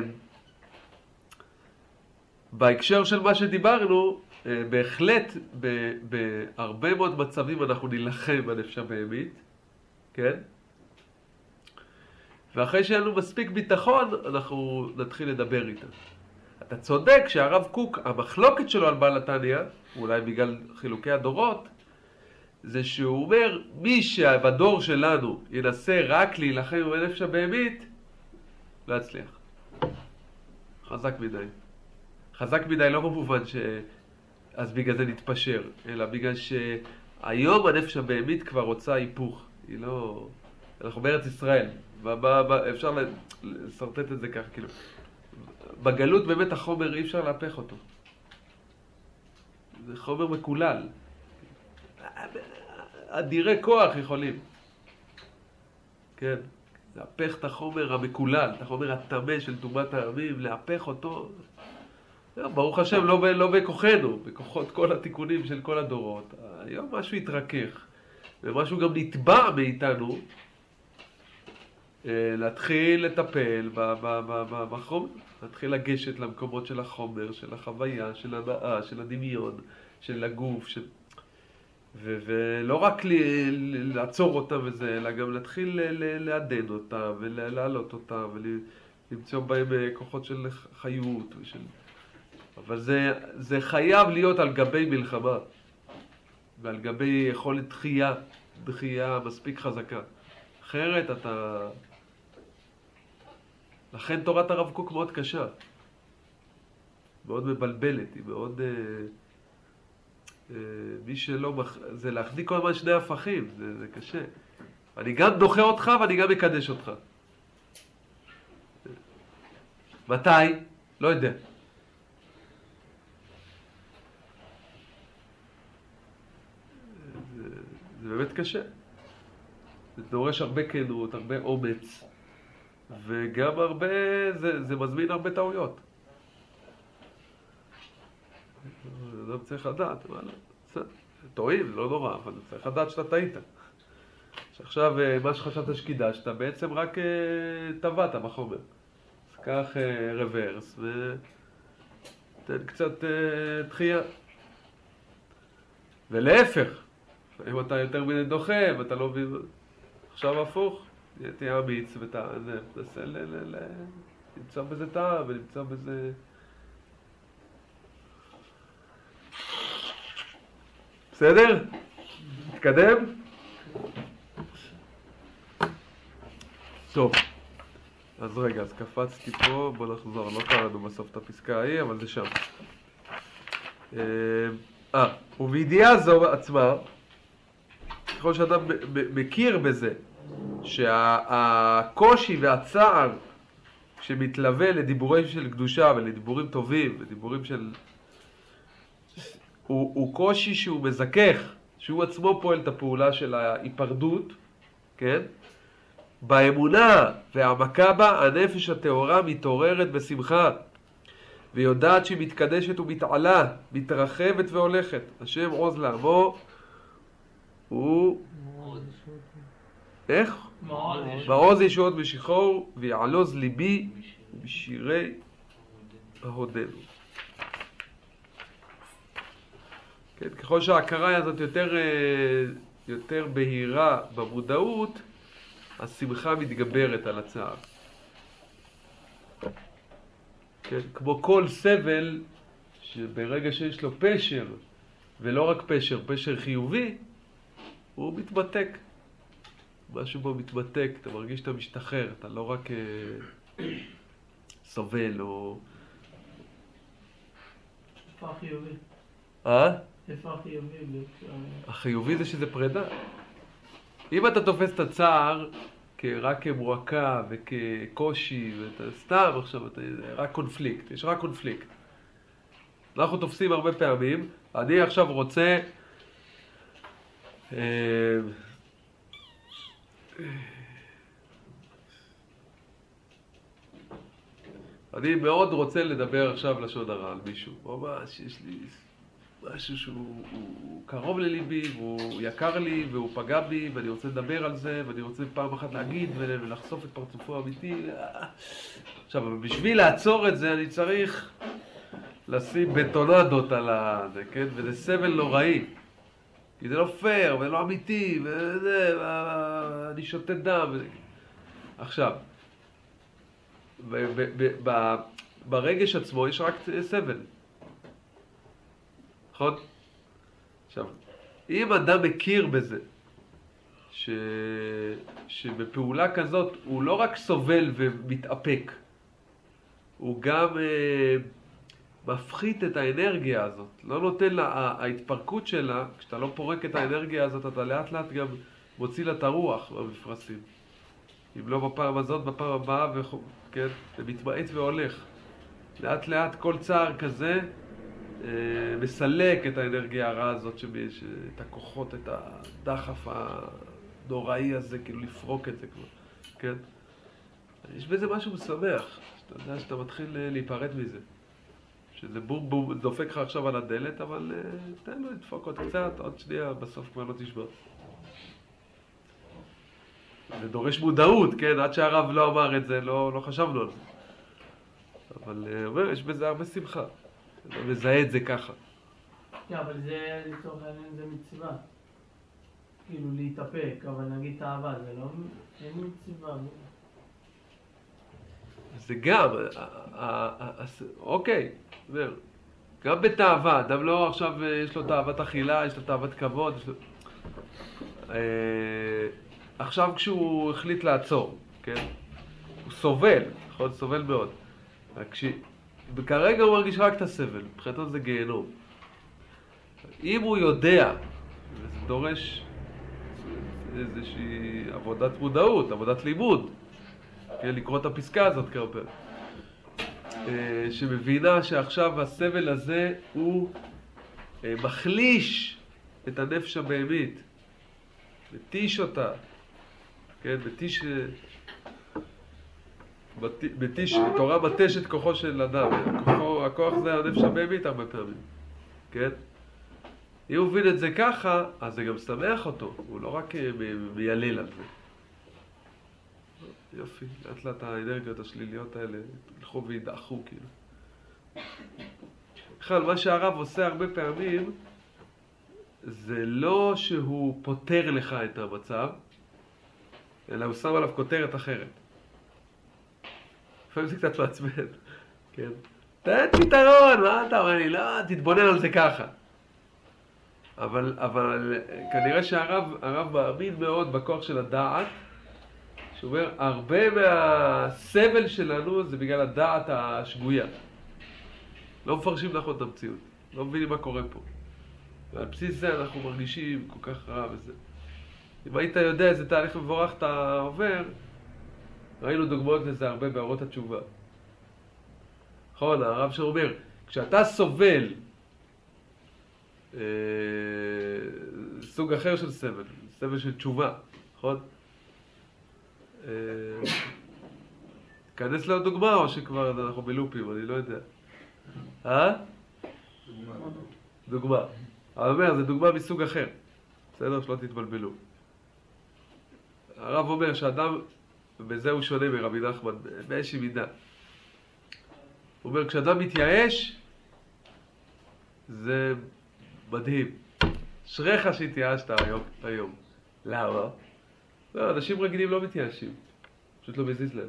בהקשר של מה שדיברנו, בהחלט בהרבה מאוד מצבים אנחנו נלחם בנפש הבהמית, כן? ואחרי שיהיה לנו מספיק ביטחון, אנחנו נתחיל לדבר איתה. אתה צודק שהרב קוק, המחלוקת שלו על בעל התניא, אולי בגלל חילוקי הדורות, זה שהוא אומר, מי שבדור שלנו ינסה רק להילחם בנפש הבהמית, לא יצליח. חזק מדי. חזק מדי לא במובן אז בגלל זה נתפשר, אלא בגלל שהיום הנפש הבהמית כבר רוצה היפוך. היא לא... אנחנו בארץ ישראל, אפשר לסרטט את זה ככה, כאילו. בגלות באמת החומר אי אפשר להפך אותו. זה חומר מקולל. אדירי כוח יכולים. כן. להפך את החומר המקולל, את החומר הטמא של טומאת העמים, להפך אותו. ברוך השם, לא בכוחנו, בכוחות כל התיקונים של כל הדורות. היום משהו התרכך, ומשהו גם נטבע מאיתנו, להתחיל לטפל בחומר, להתחיל לגשת למקומות של החומר, של החוויה, של הנאה, של הדמיון, של הגוף, ולא רק לעצור אותם וזה, אלא גם להתחיל לעדן אותם ולהעלות אותם ולמצוא בהם כוחות של חיות ושל... אבל זה חייב להיות על גבי מלחמה ועל גבי יכולת דחייה מספיק חזקה. אחרת אתה... לכן תורת הרב קוק מאוד קשה, מאוד מבלבלת, היא מאוד... מי שלא... זה להחזיק כל הזמן שני הפכים, זה קשה. אני גם דוחה אותך ואני גם מקדש אותך. מתי? לא יודע. זה באמת קשה. זה דורש הרבה כנות, הרבה אומץ, וגם הרבה, זה מזמין הרבה טעויות. לא צריך לדעת, טועים, לא נורא, אבל צריך לדעת שאתה טעית. שעכשיו מה שחשבת שקידשת, בעצם רק טבעת בחומר. אז קח רוורס ותן קצת דחייה. ולהפך, אם אתה יותר מדי דוחה ואתה לא מבין, עכשיו הפוך, תהיה אמיץ ותנסה למצוא בזה טעם ולמצוא בזה... בסדר? נתקדם? טוב. אז רגע, אז קפצתי פה, בוא נחזור, לא קראנו בסוף את הפסקה ההיא, אבל זה שם. ובידיעה זו עצמה, ככל שאדם מכיר בזה, שהקושי והצער שמתלווה לדיבורים של קדושה ולדיבורים טובים ודיבורים של... הוא קושי שהוא מזכך, שהוא עצמו פועל את הפעולה של ההיפרדות, כן? באמונה והעמקה בה, הנפש הטהורה מתעוררת בשמחה, ויודעת שהיא מתקדשת ומתעלה, מתרחבת והולכת. השם עוז לעמו הוא... איך? מעוז ישועות משיחו, ויעלוז ליבי בשירי ההודנו. כן, ככל שההכרה הזאת יותר בהירה במודעות, השמחה מתגברת על הצער. כן, כמו כל סבל, שברגע שיש לו פשר, ולא רק פשר, פשר חיובי, הוא מתמתק. משהו בו מתמתק, אתה מרגיש שאתה משתחרר, אתה לא רק סובל או... איפה החיובי? איפה החיובי? החיובי זה שזה פרידה. אם אתה תופס את הצער רק כמועקה וכקושי, ואתה סתם עכשיו, רק קונפליקט, יש רק קונפליקט. אנחנו תופסים הרבה פעמים, אני עכשיו רוצה... אני מאוד רוצה לדבר עכשיו לשון הרע על מישהו. ממש, יש לי משהו שהוא קרוב לליבי, והוא יקר לי, והוא פגע בי, ואני רוצה לדבר על זה, ואני רוצה פעם אחת להגיד ולחשוף את פרצופו האמיתי. עכשיו, בשביל לעצור את זה, אני צריך לשים בטונדות על זה, כן? וזה סבל נוראי. כי זה לא פייר ולא אמיתי, וזה, אני שותה דם. עכשיו, ברגש עצמו יש רק סבל. נכון? עכשיו, אם אדם מכיר בזה, שבפעולה כזאת הוא לא רק סובל ומתאפק, הוא גם מפחית את האנרגיה הזאת, לא נותן לה, ההתפרקות שלה, כשאתה לא פורק את האנרגיה הזאת, אתה לאט לאט גם מוציא לה את הרוח במפרשים. אם לא בפעם הזאת, בפעם הבאה, כן, זה מתמעט והולך. לאט לאט כל צער כזה מסלק את האנרגיה הרעה הזאת, את הכוחות, את הדחף הנוראי הזה, כאילו לפרוק את זה כבר, כן? יש בזה משהו משמח, שאתה יודע שאתה מתחיל להיפרד מזה. שזה בום בום, דופק לך עכשיו על הדלת, אבל תן לו לדפוק עוד קצת, עוד שנייה, בסוף כבר לא תשבות. זה דורש מודעות, כן? עד שהרב לא אמר את זה, לא חשבנו על זה. אבל אומר, יש בזה הרבה שמחה. אתה מזהה את זה ככה. כן, אבל זה, לצורך העניין, זה מצווה. כאילו, להתאפק, אבל נגיד תאווה, זה לא... אין מצווה. זה גם, אוקיי, גם בתאווה, אדם לא עכשיו יש לו תאוות אכילה, יש לו תאוות כבוד, יש לו... עכשיו כשהוא החליט לעצור, כן? הוא סובל, נכון? סובל מאוד. וכרגע הוא מרגיש רק את הסבל, מבחינתו זה גיהנום. אם הוא יודע, וזה דורש איזושהי עבודת מודעות, עבודת לימוד, כן, לקרוא את הפסקה הזאת כמה פעמים, שמבינה שעכשיו הסבל הזה הוא מחליש את הנפש הבהמית, מתיש אותה, כן, מתיש, תורה מתש את כוחו של אדם, הכוח זה הנפש הבהמית הרבה פעמים, כן? אם הוא מבין את זה ככה, אז זה גם שמח אותו, הוא לא רק מיילל על זה. יופי, לאט לאט האנרגיות השליליות האלה ילכו וידעכו כאילו. בכלל, מה שהרב עושה הרבה פעמים, זה לא שהוא פותר לך את המצב, אלא הוא שם עליו כותרת אחרת. לפעמים זה קצת מעצבן, כן? תן פתרון, מה אתה אומר לי? לא, תתבונן על זה ככה. אבל כנראה שהרב מאמין מאוד בכוח של הדעת, שאומר, הרבה מהסבל שלנו זה בגלל הדעת השגויה. לא מפרשים נכון את המציאות, לא מבינים מה קורה פה. ועל בסיס זה אנחנו מרגישים כל כך רע וזה. אם היית יודע איזה תהליך מבורך אתה עובר, ראינו דוגמאות לזה הרבה באורות התשובה. נכון, הרב שאומר, כשאתה סובל סוג אחר של סבל, סבל של תשובה, נכון? כנס לו דוגמה או שכבר אנחנו בלופים, אני לא יודע. דוגמה. אבל אומר, זה דוגמה מסוג אחר. בסדר? שלא תתבלבלו. הרב אומר שאדם, ובזה הוא שונה מרבי נחמן, באיזושהי מידה. הוא אומר, כשאדם מתייאש, זה מדהים. אשריך שהתייאשת היום. למה? לא, אנשים רגילים לא מתייאשים. פשוט לא מזיז להם.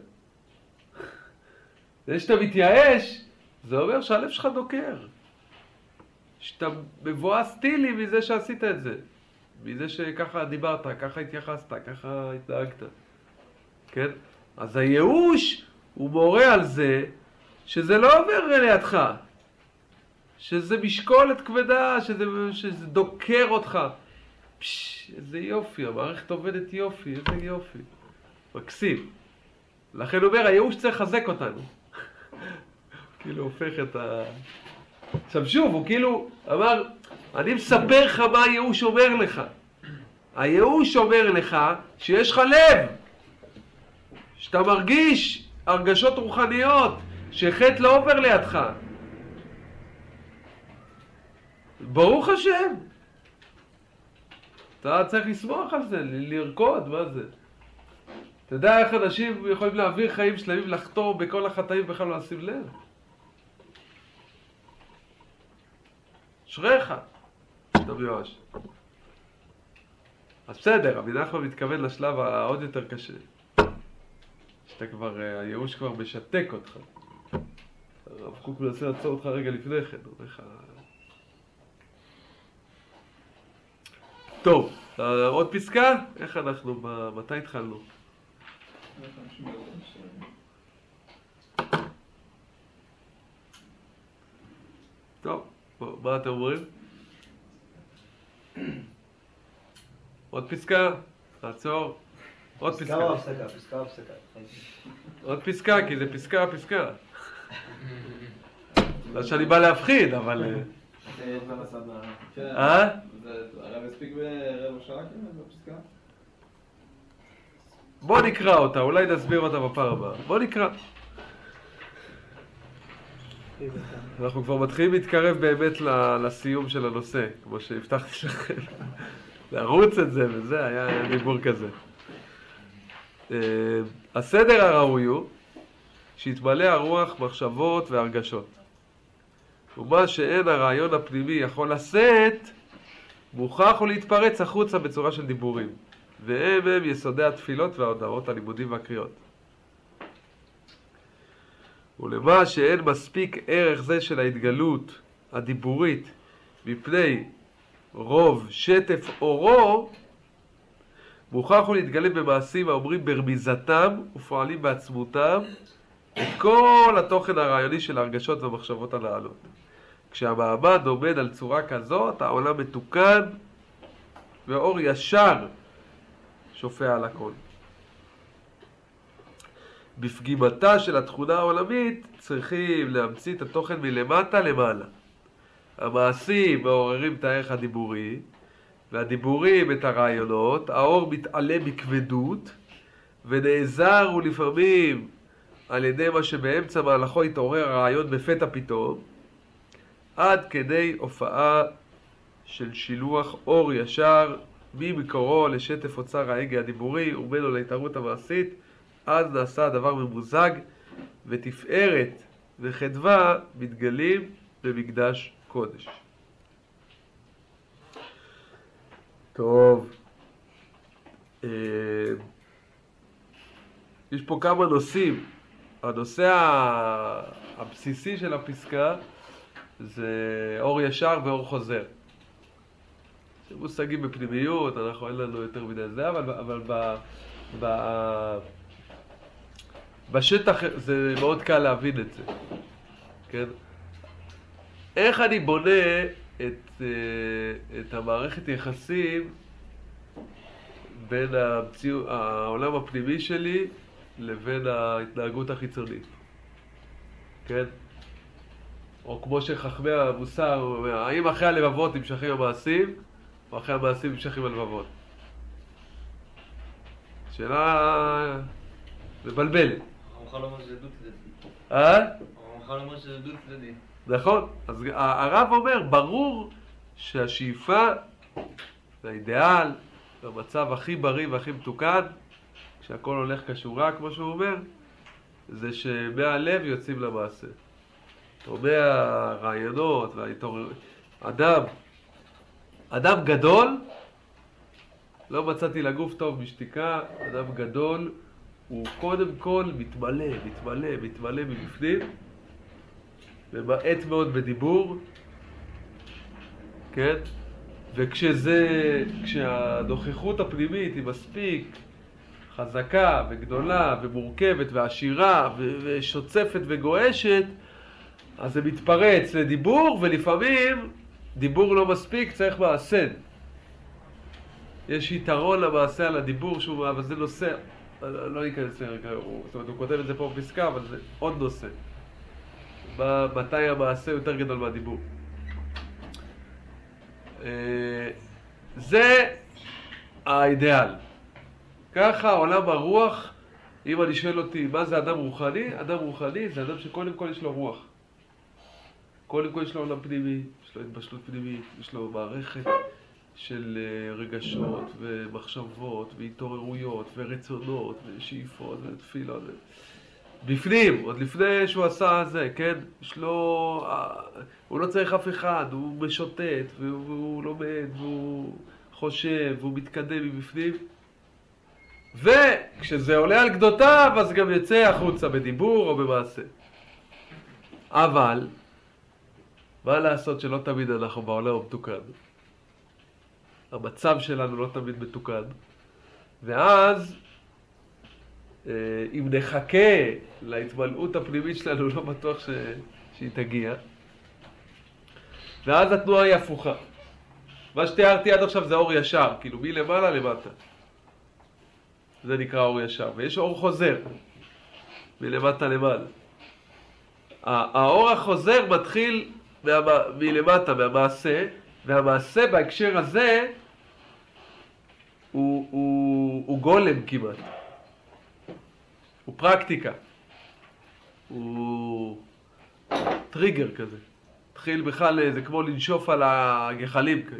זה שאתה מתייאש, זה אומר שהלב שלך דוקר. שאתה מבואס טילי מזה שעשית את זה. מזה שככה דיברת, ככה התייחסת, ככה התנהגת. כן? אז הייאוש הוא מורה על זה שזה לא עובר לידך. שזה משקולת כבדה, שזה דוקר אותך. איזה יופי, המערכת עובדת יופי, איזה יופי. מקסים. לכן הוא אומר, הייאוש צריך לחזק אותנו. כאילו הופך את ה... עכשיו שוב, הוא כאילו אמר, אני מספר לך מה הייאוש אומר לך. הייאוש אומר לך שיש לך לב. שאתה מרגיש הרגשות רוחניות, שחטא לא עובר לידך. ברוך השם. אתה צריך לשמוח על זה, לרקוד, מה זה? אתה יודע איך אנשים יכולים להעביר חיים שלמים, לחתור בכל החטאים בכלל לא לשים לב? אשריך, אתה מיואש. אז בסדר, רבי נחמן מתכוון לשלב העוד יותר קשה. שאתה כבר, הייאוש כבר משתק אותך. הרב קוק מנסה לעצור אותך רגע לפני כן, אומר לך... טוב, עוד פסקה? איך אנחנו, מתי התחלנו? טוב, מה אתם אומרים? עוד פסקה? לעצור? עוד פסקה. פסקה או הפסקה? פסקה או הפסקה? עוד פסקה, כי זה פסקה. לא שאני בא להפחיד, אבל... הרב הספיק ברבע שעה כאילו בפסקה? בוא נקרא אותה, אולי נסביר אותה בפעם הבאה. בוא נקרא. אנחנו כבר מתחילים להתקרב באמת לסיום של הנושא, כמו שהבטחתי לכם. להרוץ את זה, וזה היה דיבור כזה. הסדר הראוי הוא שיתמלא הרוח מחשבות והרגשות. ומה שאין הרעיון הפנימי יכול לשאת, מוכרח הוא להתפרץ החוצה בצורה של דיבורים. והם יסודי התפילות וההודעות, הלימודים והקריאות. ולמה שאין מספיק ערך זה של ההתגלות הדיבורית מפני רוב שטף אורו, מוכרח הוא להתגלה במעשים האומרים ברמיזתם ופועלים בעצמותם את כל התוכן הרעיוני של הרגשות והמחשבות הנעלות. כשהמעמד עומד על צורה כזאת, העולם מתוקן ואור ישר שופע על הכל. בפגימתה של התכונה העולמית צריכים להמציא את התוכן מלמטה למעלה. המעשים מעוררים את הערך הדיבורי, והדיבורים את הרעיונות, האור מתעלה בכבדות, ונעזר ולפעמים על ידי מה שבאמצע מהלכו התעורר הרעיון בפתע פתאום, עד כדי הופעה של שילוח אור ישר, ממקורו לשטף אוצר ההגה הדיבורי, וממנו להתערות המעשית, אז נעשה הדבר ממוזג, ותפארת וחדווה מתגלים במקדש קודש. טוב, יש פה כמה נושאים. הנושא הבסיסי של הפסקה זה אור ישר ואור חוזר. זה מושגים בפנימיות, אנחנו אין לנו יותר מדי זה, אבל בשטח זה מאוד קל להבין את זה, כן? איך אני בונה את המערכת יחסים בין העולם הפנימי שלי לבין ההתנהגות החיצונית, כן? או כמו שחכמי המוסר אומר, האם אחרי הלבבות נמשכים המעשים, או אחרי המעשים נמשכים הלבבות? שאלה מבלבלת. הרמח"ל אומר שזה דו צדדי. הרמח"ל אומר שזה דו צדדי. נכון. אז הרב אומר, ברור שהשאיפה, האידיאל, המצב הכי בריא והכי מתוקן, כשהכל הולך כשורה, כמו שהוא אומר, זה שמהלב יוצאים למעשה. או מהרעיונות וההתעוררות. אדם גדול, לא מצאתי לגוף טוב משתיקה, אדם גדול הוא קודם כל מתמלא מבפנים, ומעט מאוד בדיבור, כן? כשהנוכחות הפנימית היא מספיק חזקה וגדולה ומורכבת ועשירה ושוצפת וגועשת, אז זה מתפרץ לדיבור, ולפעמים דיבור לא מספיק, צריך מעשה. יש יתרון למעשה על הדיבור, אבל זה נושא, לא ניכנס לרגע, זאת אומרת, הוא כותב את זה פה בפסקה, אבל זה עוד נושא. מתי המעשה יותר גדול מהדיבור. זה האידיאל. ככה עולם הרוח, אם אני שואל אותי מה זה אדם רוחני, אדם רוחני זה אדם שקודם כל יש לו רוח. קודם כל יש לו עולם פנימי, יש לו התבשלות פנימית, יש לו מערכת של רגשות ומחשבות והתעוררויות ורצונות ושאיפות ותפילות. בפנים, עוד לפני שהוא עשה זה, כן? יש לו, הוא לא צריך אף אחד, הוא משוטט והוא לומד והוא חושב והוא מתקדם מבפנים. וכשזה עולה על גדותיו, אז גם יצא החוצה בדיבור או במעשה. אבל מה לעשות שלא תמיד אנחנו בעולם המתוקן? המצב שלנו לא תמיד מתוקן. ואז, אם נחכה להתמלאות הפנימית שלנו, לא בטוח שהיא תגיע. ואז התנועה היא הפוכה. מה שתיארתי עד עכשיו זה אור ישר, כאילו מלמעלה למטה. זה נקרא אור ישר. ויש אור חוזר, מלמטה למעלה. האור החוזר מתחיל מלמטה, מהמעשה, והמעשה בהקשר הזה הוא גולם כמעט. הוא פרקטיקה. הוא טריגר כזה. התחיל בכלל, זה כמו לנשוף על הגחלים כאלה.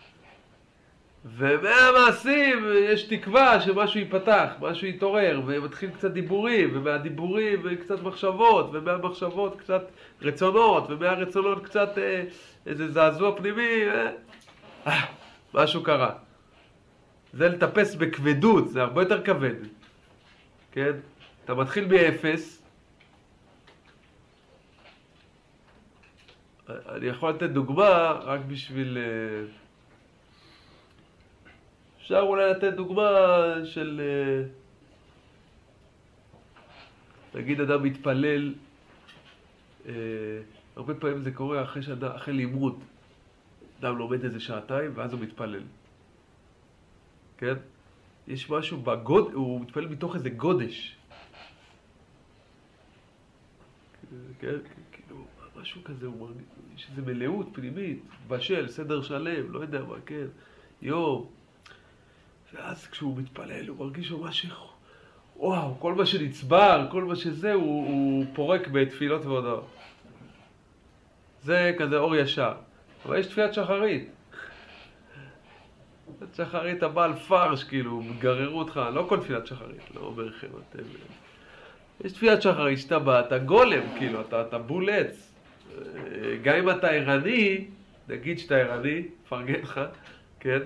ומהמעשים יש תקווה שמשהו ייפתח, משהו יתעורר, ומתחיל קצת דיבורים, ומהדיבורים קצת מחשבות, ומהמחשבות קצת רצונות, ומהרצונות קצת איזה זעזוע פנימי, משהו קרה. זה לטפס בכבדות, זה הרבה יותר כבד. כן? אתה מתחיל מאפס. אני יכול לתת דוגמה רק בשביל... אפשר אולי לתת דוגמה של... נגיד אדם מתפלל, הרבה פעמים זה קורה אחרי לימוד. אדם לומד איזה שעתיים ואז הוא מתפלל. כן? יש משהו הוא מתפלל מתוך איזה גודש. כן? כאילו, משהו כזה, יש איזה מלאות פנימית, בשל, סדר שלם, לא יודע מה, כן? יום. ואז כשהוא מתפלל, הוא מרגיש ממש, וואו, כל מה שנצבר, כל מה שזה, הוא פורק בתפילות והודעות. זה כזה אור ישר. אבל יש תפילת שחרית. תפילת שחרית הבעל פרש, כאילו, גררו אותך, לא כל תפילת שחרית, לא אומר לכם, אתם... יש תפילת שחרית שאתה בא, אתה גולם, כאילו, אתה בולץ. גם אם אתה ערני, נגיד שאתה ערני, פרגן לך, כן?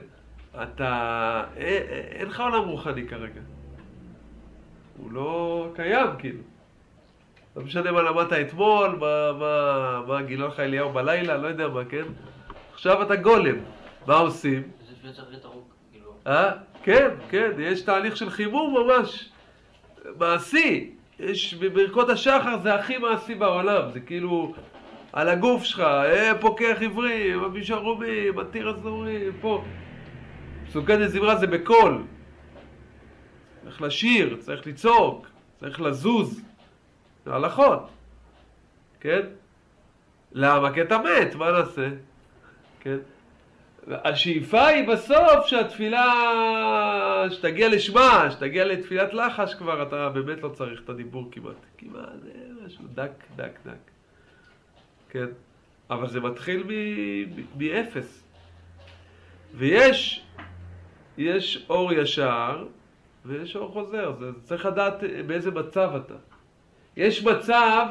אין לך עולם רוחני כרגע. הוא לא קיים, כאילו. לא משנה מה למדת אתמול, מה גילה לך אליהו בלילה, לא יודע מה, כן? עכשיו אתה גולם. מה עושים? זה תפילת שחרית ארוך, כאילו. כן, כן, יש תהליך של חימום ממש. מעשי. יש בברכות השחר זה הכי מעשי בעולם, זה כאילו על הגוף שלך, פוקח עברי, מביש ערומים, מתיר אסורים, פה. פסוקי דזמרה זה בקול. צריך לשיר, צריך לצעוק, צריך לזוז. זה הלכות. כן? למה? כי אתה מת, מה נעשה? כן? השאיפה היא בסוף שהתפילה, שתגיע לשמה, שתגיע לתפילת לחש כבר, אתה באמת לא צריך את הדיבור כמעט. כמעט, זה משהו דק, דק, דק. כן? אבל זה מתחיל מאפס. ויש אור ישר, ויש אור חוזר. זה צריך לדעת באיזה מצב אתה. יש מצב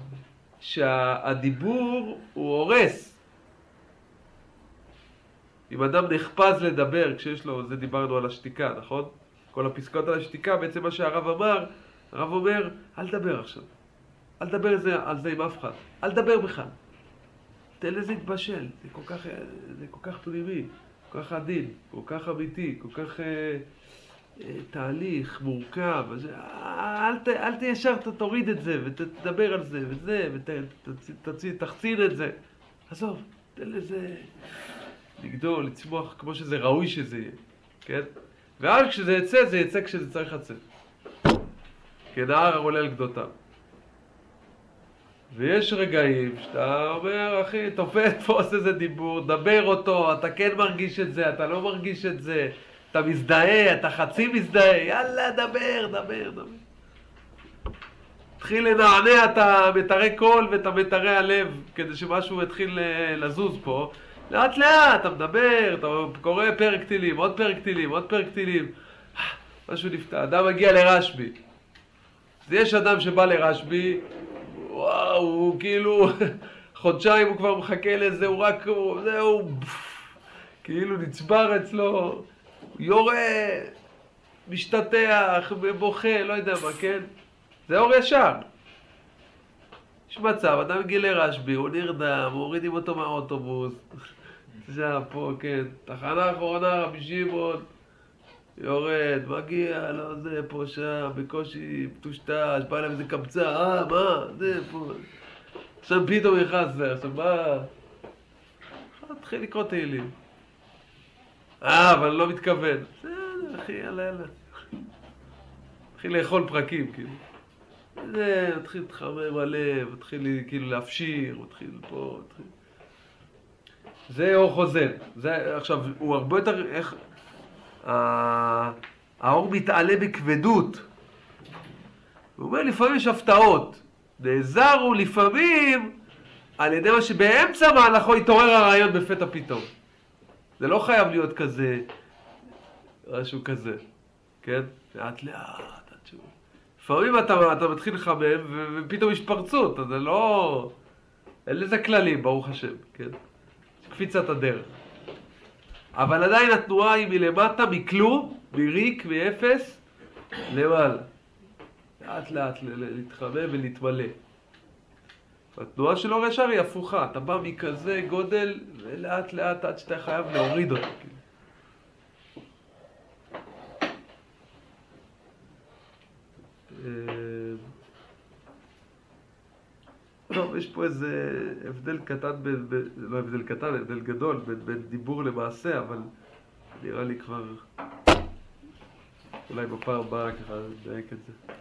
שהדיבור הוא הורס. אם אדם נחפז לדבר כשיש לו, זה דיברנו על השתיקה, נכון? כל הפסקאות על השתיקה, בעצם מה שהרב אמר, הרב אומר, אל תדבר עכשיו. אל תדבר על זה עם אף אחד. אל תדבר בכלל. תן לזה להתבשל. זה כל כך פנימי, כל כך עדין, כל כך אמיתי, כל כך תהליך מורכב. אל תישר, תוריד את זה, ותדבר על זה, וזה, ותחצין את זה. עזוב, תן לזה לגדול, לצמוח כמו שזה ראוי שזה יהיה, כן? ואז כשזה יצא, זה יצא כשזה צריך לצאת. כנער עולה על גדותיו. ויש רגעים שאתה אומר, אחי, תפוס איזה דיבור, דבר אותו, אתה כן מרגיש את זה, אתה לא מרגיש את זה, אתה מזדהה, אתה חצי מזדהה, יאללה, דבר. תתחיל לנענע את המטרי קול ואת המטרי הלב, כדי שמשהו יתחיל לזוז פה. לאט לאט, אתה מדבר, אתה קורא פרק תילים, עוד פרק תילים. משהו נפתח, אדם מגיע לרשב"י. אז יש אדם שבא לרשב"י, וואו, הוא כאילו, חודשיים הוא כבר מחכה לזה, זהו, כאילו נצבר אצלו, הוא יורה, משתתח, בוכה, לא יודע מה, כן? זה אור ישר. יש מצב, אדם מגיע לרשב"י, הוא נרדם, מורידים אותו מהאוטובוס, זה פה, כן, תחנה אחרונה, רבי שמעון, יורד, מגיע, לא זה, פה שם, בקושי פטושטש, בא להם איזה קבצה, מה, זה, פה. עכשיו פתאום נכנס זה, עכשיו מה? תתחיל לקרוא תהילים. אבל לא מתכוון. בסדר, אחי, יאללה. תתחיל לאכול פרקים, כאילו. זה, מתחיל להתחמם הלב, מתחיל כאילו להפשיר, מתחיל פה, מתחיל... זה אור חוזר. זה, עכשיו, הוא הרבה יותר, איך... האור מתעלה בכבדות. הוא אומר, לפעמים יש הפתעות. נעזרו לפעמים על ידי מה שבאמצע מהלכו יתעורר הרעיון בפתע פתאום. זה לא חייב להיות כזה, משהו כזה, כן? לאט לאט, לפעמים אתה מתחיל לחמם ופתאום יש פרצות, זה לא... אין לזה כללים, ברוך השם, כן? קפיצת הדרך. אבל עדיין התנועה היא מלמטה, מכלום, מריק, מאפס, למעלה. לאט לאט להתחמם ולהתמלא. התנועה של אור ישר היא הפוכה, אתה בא מכזה גודל ולאט לאט עד שאתה חייב להוריד אותו. טוב, יש פה איזה הבדל קטן, לא הבדל קטן, הבדל גדול בין דיבור למעשה, אבל נראה לי כבר אולי בפעם הבאה ככה נדייק את זה.